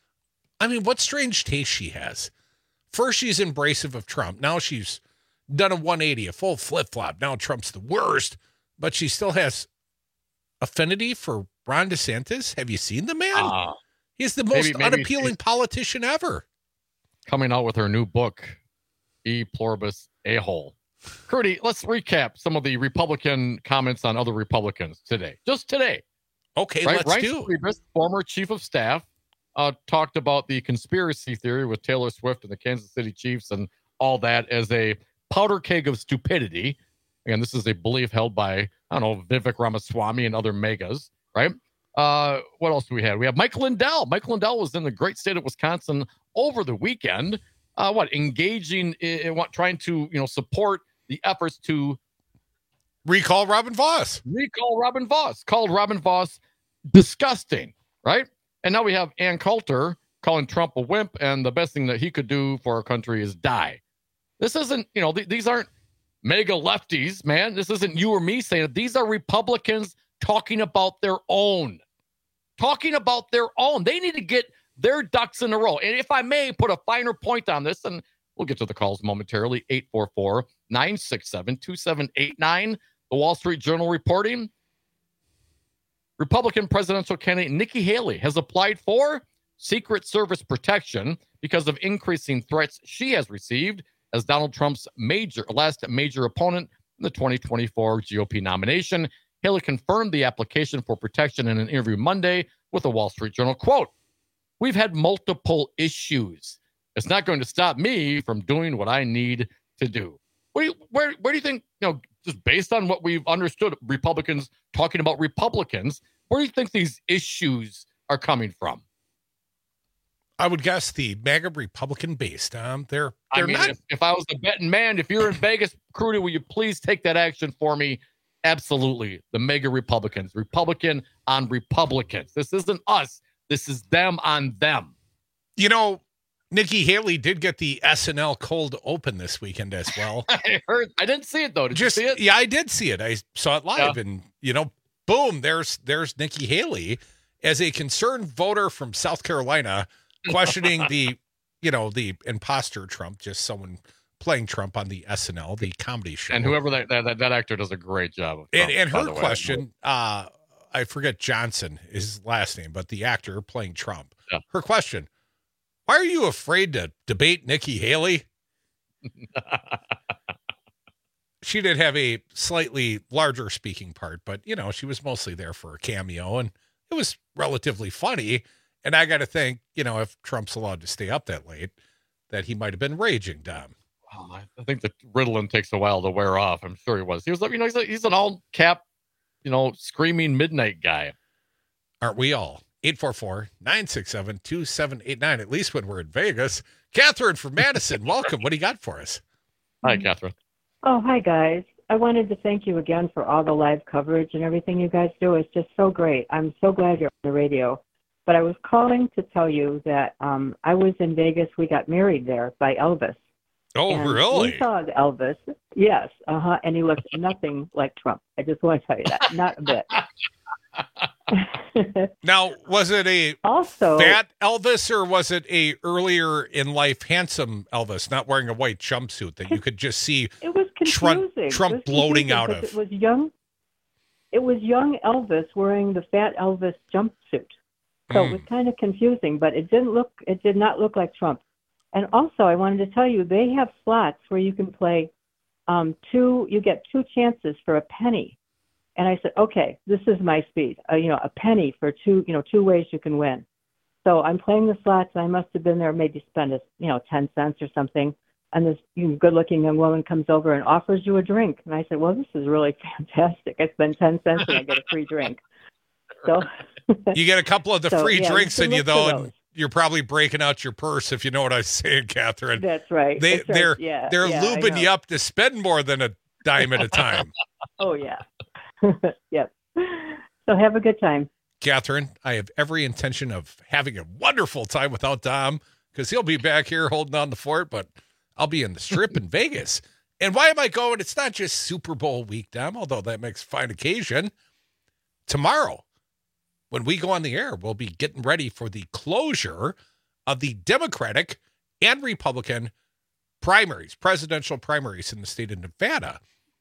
I mean, what strange taste she has. First, she's embracive of Trump. Now she's done a one eighty, a full flip-flop. Now Trump's the worst, but she still has affinity for Ron DeSantis. Have you seen the man? Uh, He's the most maybe, maybe unappealing politician ever. Coming out with her new book, E Pluribus A-Hole. Curdy, let's recap some of the Republican comments on other Republicans today. Just today. Okay, right? let's Reince do. Priebus, former chief of staff, uh, talked about the conspiracy theory with Taylor Swift and the Kansas City Chiefs and all that as a powder keg of stupidity. Again, this is a belief held by, I don't know, Vivek Ramaswamy and other megas, right? Uh, what else do we have? We have Mike Lindell. Mike Lindell was in the great state of Wisconsin over the weekend. Uh, what, engaging in, in what, trying to, you know, support the efforts to recall Robin Voss. Recall Robin Voss. Called Robin Voss disgusting, right? And now we have Ann Coulter calling Trump a wimp, and the best thing that he could do for our country is die. This isn't, you know, th- these aren't mega lefties, man. This isn't you or me saying it. These are Republicans talking about their own. Talking about their own. They need to get their ducks in a row. And if I may put a finer point on this, and we'll get to the calls momentarily, eight four four, nine six seven, two seven eight nine. The Wall Street Journal reporting, Republican presidential candidate Nikki Haley has applied for Secret Service protection because of increasing threats she has received as Donald Trump's major last major opponent in the twenty twenty-four G O P nomination. Haley confirmed the application for protection in an interview Monday with the Wall Street Journal. Quote, "We've had multiple issues. It's not going to stop me from doing what I need to do." What do you, where, where do you think, you know, just based on what we've understood, Republicans talking about Republicans, where do you think these issues are coming from? I would guess the MAGA Republican base, Tom. They're, they're I mean, not. if, if I was a betting man, if you're in Vegas, Crudy, will you please take that action for me? Absolutely. The MAGA Republicans, Republican on Republicans. This isn't us. This is them on them. You know, Nikki Haley did get the S N L cold open this weekend as well. I heard. I didn't see it though. Did Just, you see it? Yeah, I did see it. I saw it live, Yeah. and you know, boom, there's there's Nikki Haley, as a concerned voter from South Carolina questioning the, you know, the imposter Trump, just someone playing Trump on the S N L, the comedy show. And whoever that that, that actor does a great job of Trump, And, and by her the way. question, uh, I forget Johnson is his last name, but the actor playing Trump. Yeah. Her question, why are you afraid to debate Nikki Haley? She did have a slightly larger speaking part, but, you know, she was mostly there for a cameo, and it was relatively funny. And I got to think, you know, if Trump's allowed to stay up that late, that he might have been raging, Dom. Oh, I think the Ritalin takes a while to wear off. I'm sure he was. He was, you know, he's, a, he's an all cap, you know, screaming midnight guy. Aren't we all? eight four four, nine six seven, two seven eight nine, at least when we're in Vegas. Catherine from Madison, welcome. What do you got for us? Hi, Catherine. Oh, hi, guys. I wanted to thank you again for all the live coverage and everything you guys do. It's just so great. I'm so glad you're on the radio. But I was calling to tell you that um, I was in Vegas. We got married there by Elvis. Oh, and really? We saw Elvis. Yes. Uh-huh. And he looks nothing like Trump. I just want to tell you that. Not a bit. Now, was it a also fat Elvis, or was it a earlier in life handsome Elvis, not wearing a white jumpsuit that you could just see it was Trump, confusing. Trump It was bloating confusing out of? because It was young. It was young Elvis wearing the fat Elvis jumpsuit. So it was kind of confusing, but it didn't look. It did not look like Trump. And also, I wanted to tell you, they have slots where you can play um, two. You get two chances for a penny. And I said, okay, this is my speed. Uh, you know, a penny for two. You know, two ways you can win. So I'm playing the slots. I must have been there, maybe spend a, you know, ten cents or something. And this you know, good-looking young woman comes over and offers you a drink. And I said, well, this is really fantastic. I spend ten cents and I get a free drink. So you get a couple of the So, free yeah, drinks you in can you, look though, for and those. you're probably breaking out your purse, if you know what I'm saying, Catherine. That's right. They, That's right. They're, Yeah, they're yeah, I lubing know. you up to spend more than a dime at a time. Oh, yeah. Yep. So have a good time. Catherine, I have every intention of having a wonderful time without Dom, because he'll be back here holding on the fort, but I'll be in the Strip in Vegas. And why am I going? It's not just Super Bowl week, Dom, although that makes fine occasion. Tomorrow, when we go on the air, we'll be getting ready for the closure of the Democratic and Republican primaries, presidential primaries in the state of Nevada.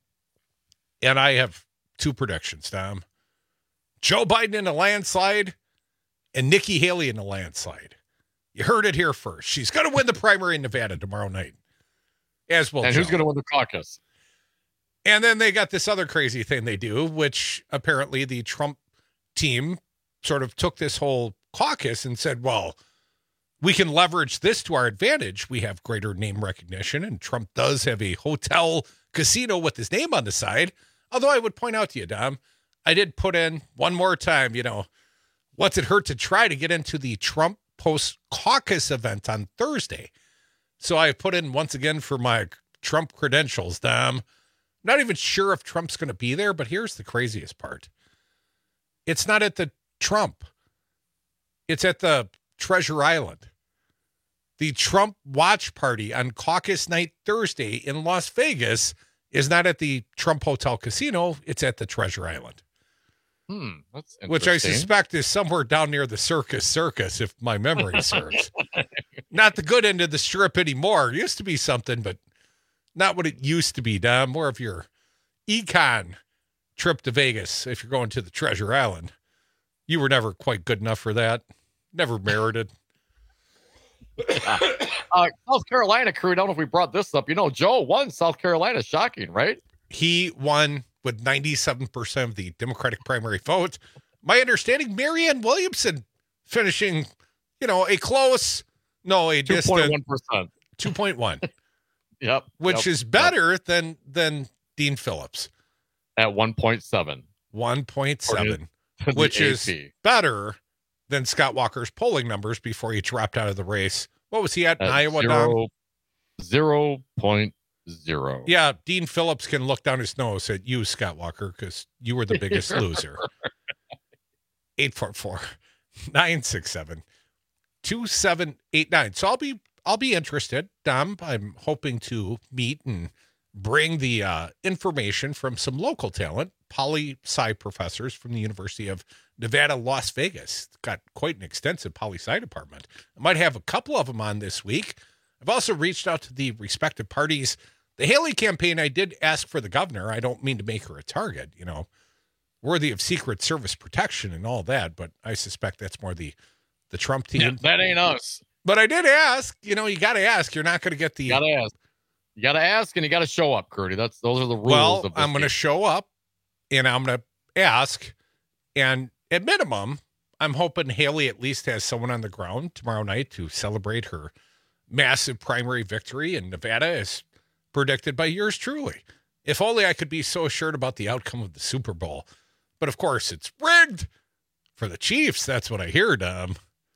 And I have two predictions, Dom. Joe Biden in a landslide and Nikki Haley in a landslide. You heard it here first. She's going to win the primary in Nevada tomorrow night. As well. And who's going to win the caucus? And then they got this other crazy thing they do, which apparently the Trump team sort of took this whole caucus and said, well, we can leverage this to our advantage. We have greater name recognition, and Trump does have a hotel casino with his name on the side. Although I would point out to you, Dom, I did put in one more time, you know, what's it hurt to try to get into the Trump post-caucus event on Thursday? So I put in once again for my Trump credentials, Dom. Not even sure if Trump's going to be there, but here's the craziest part. It's not at the Trump. It's at the Treasure Island. The Trump watch party on caucus night Thursday in Las Vegas is not at the Trump Hotel Casino. It's at the Treasure Island. Hmm, that's Which I interesting. suspect is somewhere down near the Circus Circus, if my memory serves. Not the good end of the Strip anymore. It used to be something, but not what it used to be, Dom. More of your econ trip to Vegas if you're going to the Treasure Island. You were never quite good enough for that. Never merited. uh, South Carolina crew, I don't know if we brought this up. You know, Joe won South Carolina. Shocking, right? He won with ninety-seven percent of the Democratic primary vote. My understanding, Marianne Williamson finishing, you know, a close, no, a two distant point one percent. two point one. Yep. Which yep, is better yep. than than Dean Phillips. At one point seven. one point seven, which is better than Scott Walker's polling numbers before he dropped out of the race. What was he at, at in Iowa, zero, zero point zero. Yeah, Dean Phillips can look down his nose at you, Scott Walker, because you were the biggest loser. eight four four, nine six seven, two seven eight nine. So I'll be I'll be interested, Dom. I'm hoping to meet and bring the uh, information from some local talent, poli-sci professors from the University of Nevada, Las Vegas. Got quite an extensive poli-sci department. I might have a couple of them on this week. I've also reached out to the respective parties. The Haley campaign, I did ask for the governor. I don't mean to make her a target, you know, worthy of Secret Service protection and all that, but I suspect that's more the, the Trump team. Yeah, that ain't us. But I did ask. You know, you got to ask. You're not going to get the... You got to ask. You got to ask, and you got to show up, Curdy. That's Those are the rules. Well, of this I'm going to show up, and I'm going to ask, and at minimum, I'm hoping Haley at least has someone on the ground tomorrow night to celebrate her massive primary victory in Nevada as predicted by yours truly. If only I could be so assured about the outcome of the Super Bowl. But of course, it's rigged for the Chiefs. That's what I hear, Dom.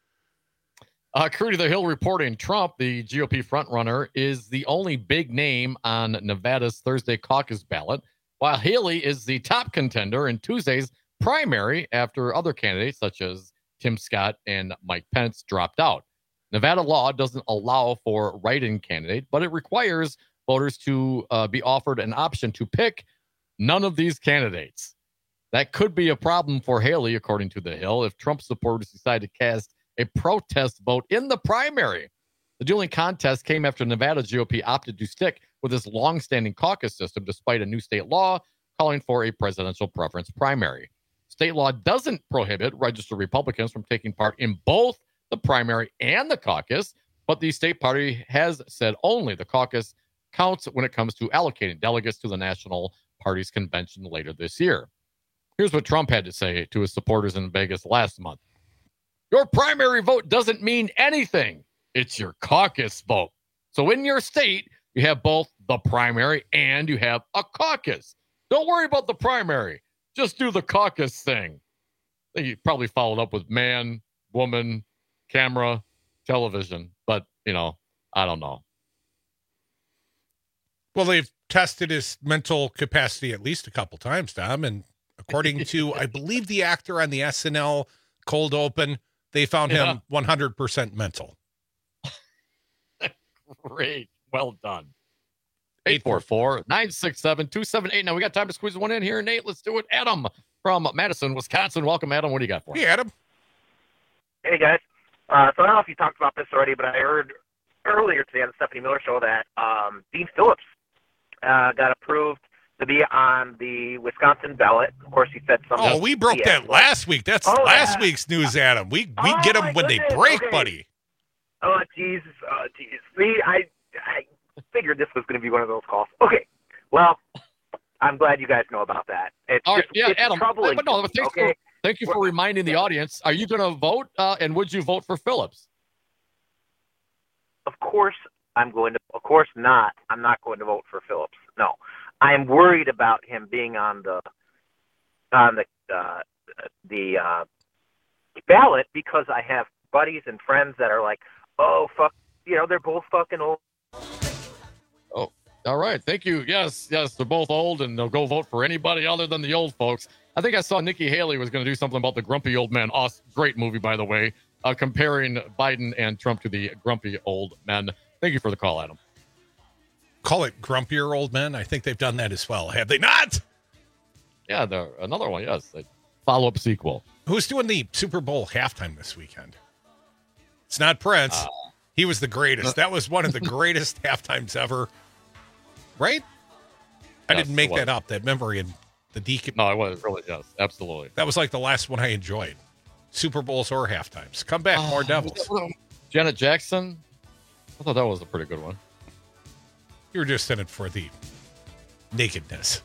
Uh, Curdy the Hill reporting Trump, the G O P frontrunner, is the only big name on Nevada's Thursday caucus ballot, while Haley is the top contender in Tuesday's primary after other candidates such as Tim Scott and Mike Pence dropped out. Nevada law doesn't allow for write-in candidate, but it requires voters to uh, be offered an option to pick none of these candidates. That could be a problem for Haley, according to the Hill, if Trump supporters decide to cast a protest vote in the primary. The dueling contest came after Nevada G O P opted to stick with this long-standing caucus system despite a new state law calling for a presidential preference primary. State law doesn't prohibit registered Republicans from taking part in both the primary and the caucus, but the state party has said only the caucus counts when it comes to allocating delegates to the national party's convention later this year. Here's what Trump had to say to his supporters in Vegas last month. Your primary vote doesn't mean anything. It's your caucus vote. So in your state, you have both the primary and you have a caucus. Don't worry about the primary. Just do the caucus thing. I think he probably followed up with man, woman, camera, television. But, you know, I don't know. Well, they've tested his mental capacity at least a couple times, Tom. And according to, I believe, the actor on the S N L Cold Open, they found Yeah. him one hundred percent mental. Great. Well done. eight four four, nine six seven, two seven eight. Now we got time to squeeze one in here, Nate. Let's do it. Adam from Madison, Wisconsin. Welcome, Adam. What do you got for us? Hey, Adam. Hey, guys. Uh, so I don't know if you talked about this already, but I heard earlier today on the Stephanie Miller Show that um, Dean Phillips uh, got approved to be on the Wisconsin ballot. Of course, he said something. Oh, we broke that last week. That's Oh, last yeah. week's news, Adam. We we Oh, get my them when they goodness. break, Okay. buddy. Oh, jeez. Oh, jeez. See, I, I figured this was going to be one of those calls. Okay. Well, I'm glad you guys know about that. It's All right, just, yeah, it's Adam. troubling. But no, but thanks, okay? for, thank you for reminding the audience. Are you going to vote, uh, and would you vote for Phillips? Of course, I'm going to. Of course not. I'm not going to vote for Phillips. No, I am worried about him being on the on the uh, the uh, ballot because I have buddies and friends that are like, oh fuck, you know, they're both fucking old. Oh, all right. Thank you. Yes, yes, they're both old, and they'll go vote for anybody other than the old folks. I think I saw Nikki Haley was going to do something about the grumpy old men. Awesome, great movie, by the way, uh, comparing Biden and Trump to the grumpy old men. Thank you for the call, Adam. Call it grumpier old men. I think they've done that as well. Have they not? Yeah, the, another one, yes. A follow-up sequel. Who's doing the Super Bowl halftime this weekend? It's not Prince. Uh, he was the greatest. That was one of the greatest halftimes ever. Right? I Yes, didn't make it was. that up. That memory and the deacon. No, it was really, yes, absolutely. That was like the last one I enjoyed. Super Bowls or halftimes. Come back, more Devils. Janet Jackson. I thought that was a pretty good one. You were just in it for the nakedness.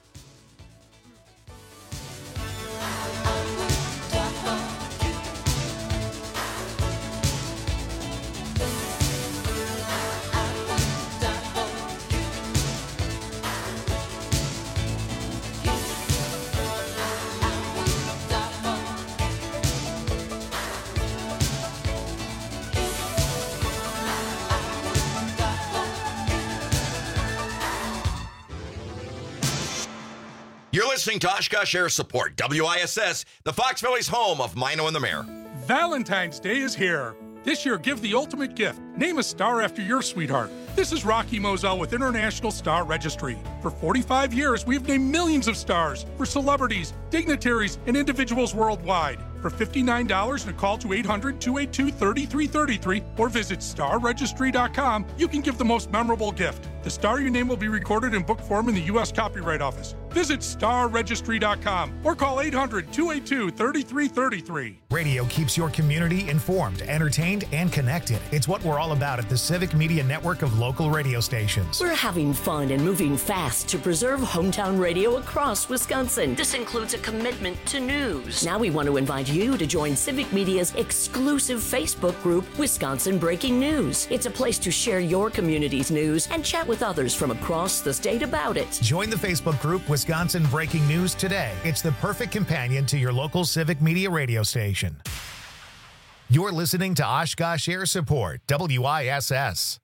You're listening to Oshkosh Air Support, W I S S, the Fox Valley's home of Mino and the Mayor. Valentine's Day is here. This year, give the ultimate gift. Name a star after your sweetheart. This is Rocky Moselle with International Star Registry. For forty-five years, we've named millions of stars for celebrities, dignitaries, and individuals worldwide. For fifty-nine dollars and a call to eight hundred, two eight two, three three three three or visit star registry dot com, you can give the most memorable gift. The star your name will be recorded in book form in the U S Copyright Office. Visit star registry dot com or call eight hundred, two eight two, three three three three. Radio keeps your community informed, entertained, and connected. It's what we're all about at the Civic Media Network of local radio stations. We're having fun and moving fast to preserve hometown radio across Wisconsin. This includes a commitment to news. Now we want to invite you to join Civic Media's exclusive Facebook group, Wisconsin Breaking News. It's a place to share your community's news and chat with others from across the state about it. Join the Facebook group Wisconsin Breaking News today. It's the perfect companion to your local Civic Media radio station. You're listening to Oshkosh Air Support, W I S S.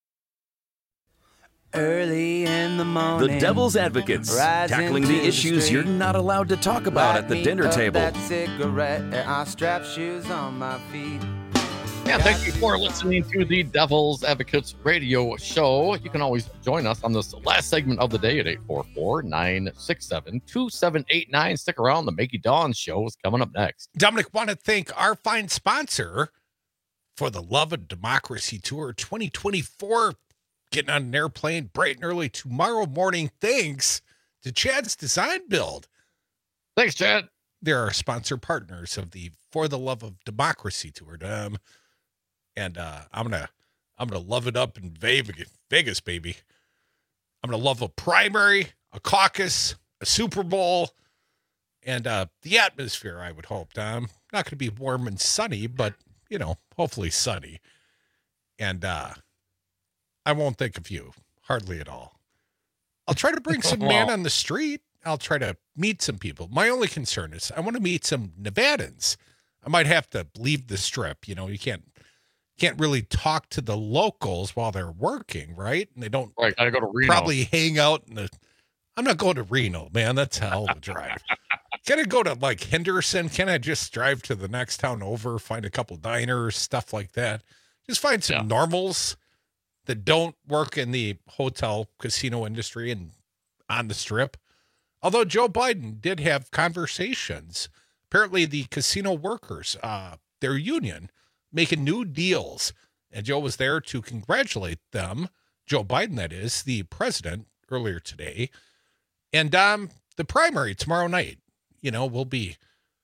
Early in the morning, The Devil's Advocates, tackling the issues you're not allowed to talk about at the dinner table. That cigarette and I strap shoes on my feet. Yeah, thank you for listening to the Devil's Advocates radio show. You can always join us on this last segment of the day at eight four four, nine six seven, two seven eight nine. Stick around. The Makey Dawn show is coming up next. Dominic, want to thank our fine sponsor for the Love of Democracy Tour twenty twenty-four. Getting on an airplane bright and early tomorrow morning. Thanks to Chad's Design Build. Thanks, Chad. They're our sponsor partners of the For the Love of Democracy Tour. Um, and uh, I'm gonna, I'm gonna love it up in Vegas, Vegas, baby. I'm gonna love a primary, a caucus, a Super Bowl, and uh, the atmosphere. I would hope. Um, not gonna be warm and sunny, but you know, hopefully sunny. And uh, I won't think of you hardly at all. I'll try to bring some man on the street. I'll try to meet some people. My only concern is I want to meet some Nevadans. I might have to leave the strip. You know, you can't can't really talk to the locals while they're working, right? And they don't right, gotta go to Reno. Probably hang out in the. I'm not going to Reno, man. That's a hell of a drive. Can I go to like Henderson? Can I just drive to the next town over, find a couple diners, stuff like that? Just find some yeah. normals that don't work in the hotel casino industry and on the strip. Although Joe Biden did have conversations, apparently the casino workers, uh, their union, making new deals. And Joe was there to congratulate them, Joe Biden, that is, the president, earlier today. And um, the primary tomorrow night, you know, we'll be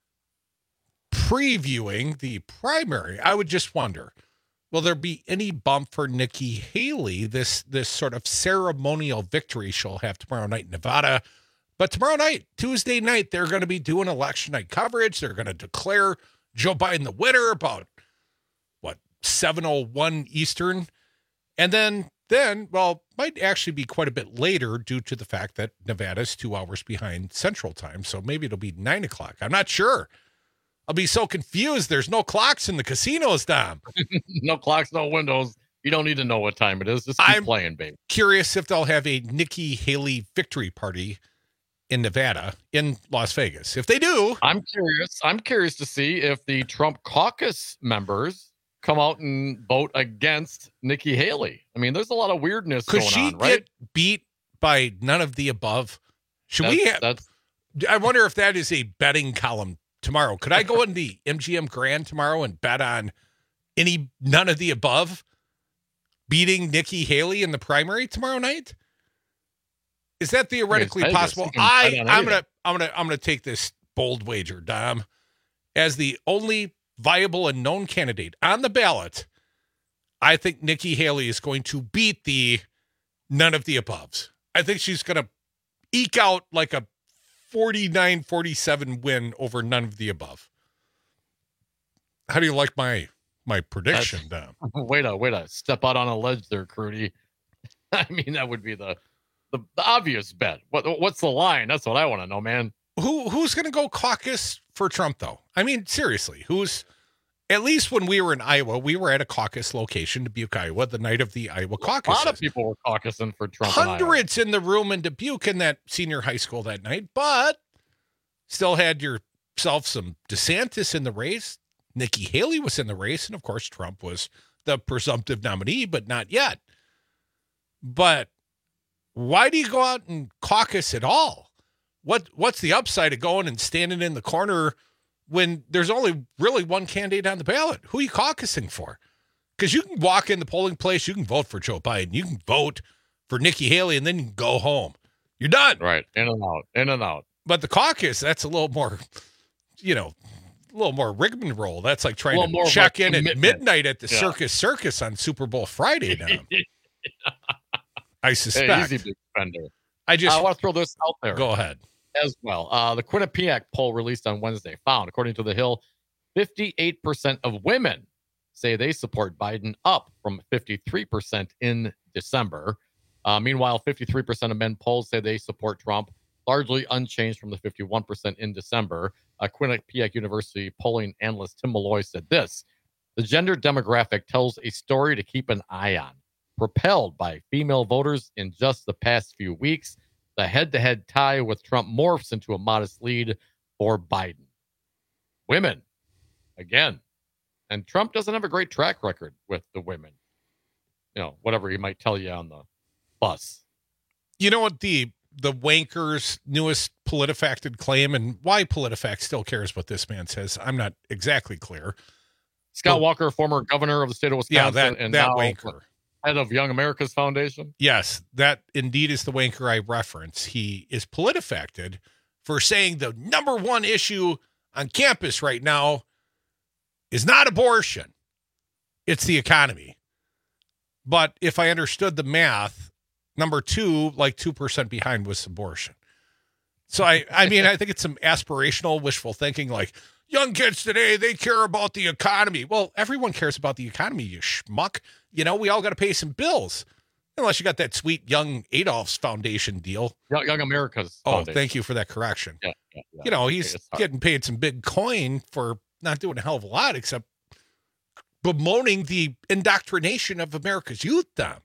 previewing the primary. I would just wonder, will there be any bump for Nikki Haley, this this sort of ceremonial victory she'll have tomorrow night in Nevada? But tomorrow night, Tuesday night, they're going to be doing election night coverage. They're going to declare Joe Biden the winner about, what, seven oh one Eastern. And then, then, well, might actually be quite a bit later due to the fact that Nevada's two hours behind Central Time. So maybe it'll be nine o'clock. I'm not sure. I'll be so confused. There's no clocks in the casinos, Dom. No clocks, no windows. You don't need to know what time it is. Just keep I'm playing, baby. Curious if they'll have a Nikki Haley victory party in Nevada, in Las Vegas. If they do, I'm curious. I'm curious to see if the Trump caucus members come out and vote against Nikki Haley. I mean, there's a lot of weirdness Could going she on, right? get beat by none of the above? Should That's- we have, that's- I wonder if that is a betting column tomorrow. Could I go in the M G M Grand tomorrow and bet on any, none of the above beating Nikki Haley in the primary tomorrow night? Is that theoretically Vegas, possible? you can I, bet on I'm anything. gonna, I'm gonna, I'm gonna take this bold wager, Dom, as the only viable and known candidate on the ballot. I think Nikki Haley is going to beat the none of the aboves. I think she's going to eke out like a forty-nine forty-seven win over none of the above. How do you like my my prediction, Dom? Wait a wait a step out on a ledge there, Crudy. I mean, that would be the the, the obvious bet. What what's the line? That's what I want to know, man. Who who's going to go caucus for Trump, though? I mean, seriously, who's at least when we were in Iowa, we were at a caucus location, Dubuque, Iowa, the night of the Iowa caucus. A lot of people were caucusing for Trump. in Iowa. Hundreds in the room in Dubuque in that senior high school that night, but still had yourself some DeSantis in the race. Nikki Haley was in the race, and of course, Trump was the presumptive nominee, but not yet. But why do you go out and caucus at all? What What's the upside of going and standing in the corner when there's only really one candidate on the ballot? Who are you caucusing for? Because you can walk in the polling place, you can vote for Joe Biden, you can vote for Nikki Haley, and then you can go home. You're done. Right. In and out. In and out. But the caucus, that's a little more, you know, a little more rigmarole. That's like trying to check in at midnight at the yeah. Circus Circus on Super Bowl Friday now. I suspect. Hey, easy, big spender. I just I want to throw this out there. Go ahead. As well. Uh, the Quinnipiac poll released on Wednesday found, according to The Hill, fifty-eight percent of women say they support Biden, up from fifty-three percent in December. Uh, meanwhile, fifty-three percent of men polled say they support Trump, largely unchanged from the fifty-one percent in December. Uh, Quinnipiac University polling analyst Tim Malloy said this: the gender demographic tells a story to keep an eye on. Propelled by female voters in just the past few weeks, the head-to-head tie with Trump morphs into a modest lead for Biden. Women, again. And Trump doesn't have a great track record with the women. You know, whatever he might tell you on the bus. You know what the the Wanker's newest PolitiFacted claim, and why PolitiFact still cares what this man says, I'm not exactly clear. Scott but, Walker, former governor of the state of Wisconsin, yeah, that, and that now Wanker. Head of Young America's Foundation. Yes, that indeed is the Wanker I reference. He is PolitiFacted for saying the number one issue on campus right now is not abortion. It's the economy. But if I understood the math, number two, like two percent behind, was abortion. So, I, I mean, I think it's some aspirational, wishful thinking, like, young kids today, they care about the economy. Well, everyone cares about the economy, you schmuck. You know, we all got to pay some bills. Unless you got that sweet Young Adolph's Foundation deal. Young, Young America's Oh, Foundation. thank you for that correction. Yeah, yeah, yeah. You know, he's Okay, getting paid some big coin for not doing a hell of a lot except bemoaning the indoctrination of America's youth, Tom.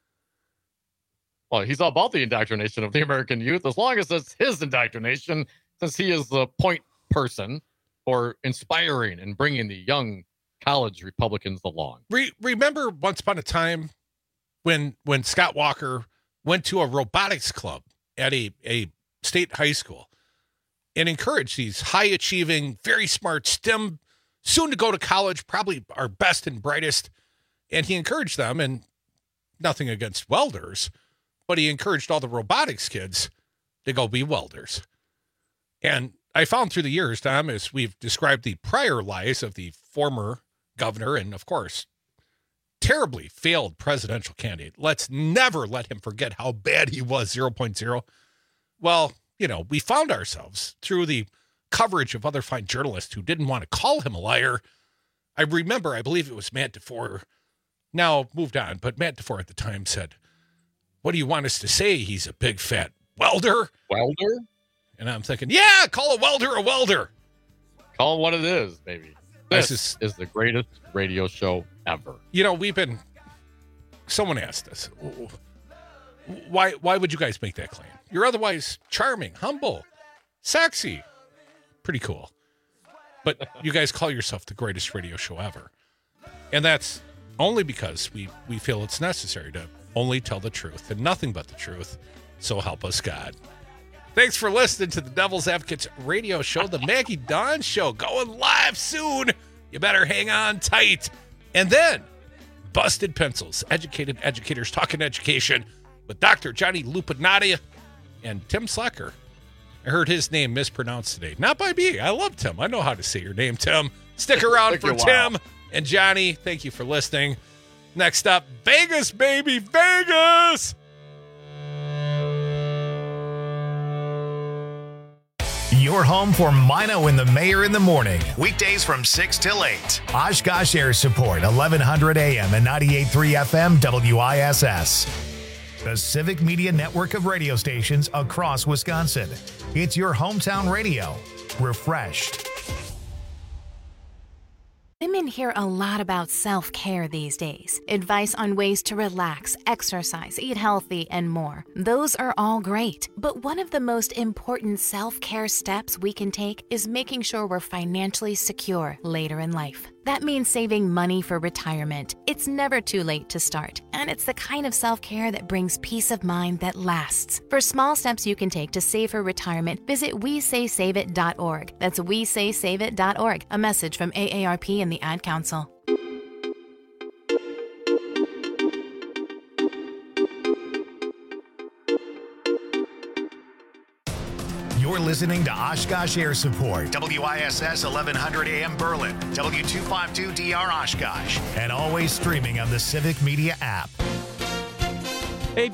Well, he's all about the indoctrination of the American youth, as long as it's his indoctrination, since he is the point person for inspiring and bringing the young college Republicans along. Re- remember once upon a time when when Scott Walker went to a robotics club at a, a state high school and encouraged these high-achieving, very smart STEM, soon to go to college, probably our best and brightest, and he encouraged them, and nothing against welders, but he encouraged all the robotics kids to go be welders. And I found through the years, Tom, as we've described the prior lies of the former governor and, of course, terribly failed presidential candidate. Let's never let him forget how bad he was, zero point zero. Well, you know, we found ourselves through the coverage of other fine journalists who didn't want to call him a liar. I remember, I believe it was Matt DeFore, now moved on, but Matt DeFore at the time said, what do you want us to say? He's a big fat welder? Welder? And I'm thinking, yeah, call a welder a welder. Call it what it is, maybe. This is, is the greatest radio show ever. You know, we've been, someone asked us, why, why would you guys make that claim? You're otherwise charming, humble, sexy, pretty cool. But you guys call yourself the greatest radio show ever. And that's only because we, we feel it's necessary to only tell the truth and nothing but the truth. So help us God. Thanks for listening to the Devil's Advocates radio show, the Maggie Dawn Show, going live soon. You better hang on tight. And then, Busted Pencils, Educated Educators Talking Education with Doctor Johnny Lupinati and Tim Slacker. I heard his name mispronounced today. Not by me. I love Tim. I know how to say your name, Tim. Stick around for Tim and Johnny. Thank you for listening. Next up, Vegas, baby, Vegas! Your home for Mino and the Mayor in the morning. Weekdays from six till eight. Oshkosh Air Support, eleven hundred A M and ninety-eight point three F M W I S S. The Civic Media network of radio stations across Wisconsin. It's your hometown radio. Refreshed. Women can hear a lot about self-care these days. Advice on ways to relax, exercise, eat healthy, and more. Those are all great. But one of the most important self-care steps we can take is making sure we're financially secure later in life. That means saving money for retirement. It's never too late to start, and it's the kind of self-care that brings peace of mind that lasts. For small steps you can take to save for retirement, visit we say save it dot org. That's we say save it dot org. A message from A A R P and the Ad Council. You're listening to Oshkosh Air Support, W I S S eleven hundred A M Berlin, W two fifty-two D R Oshkosh, and always streaming on the Civic Media app.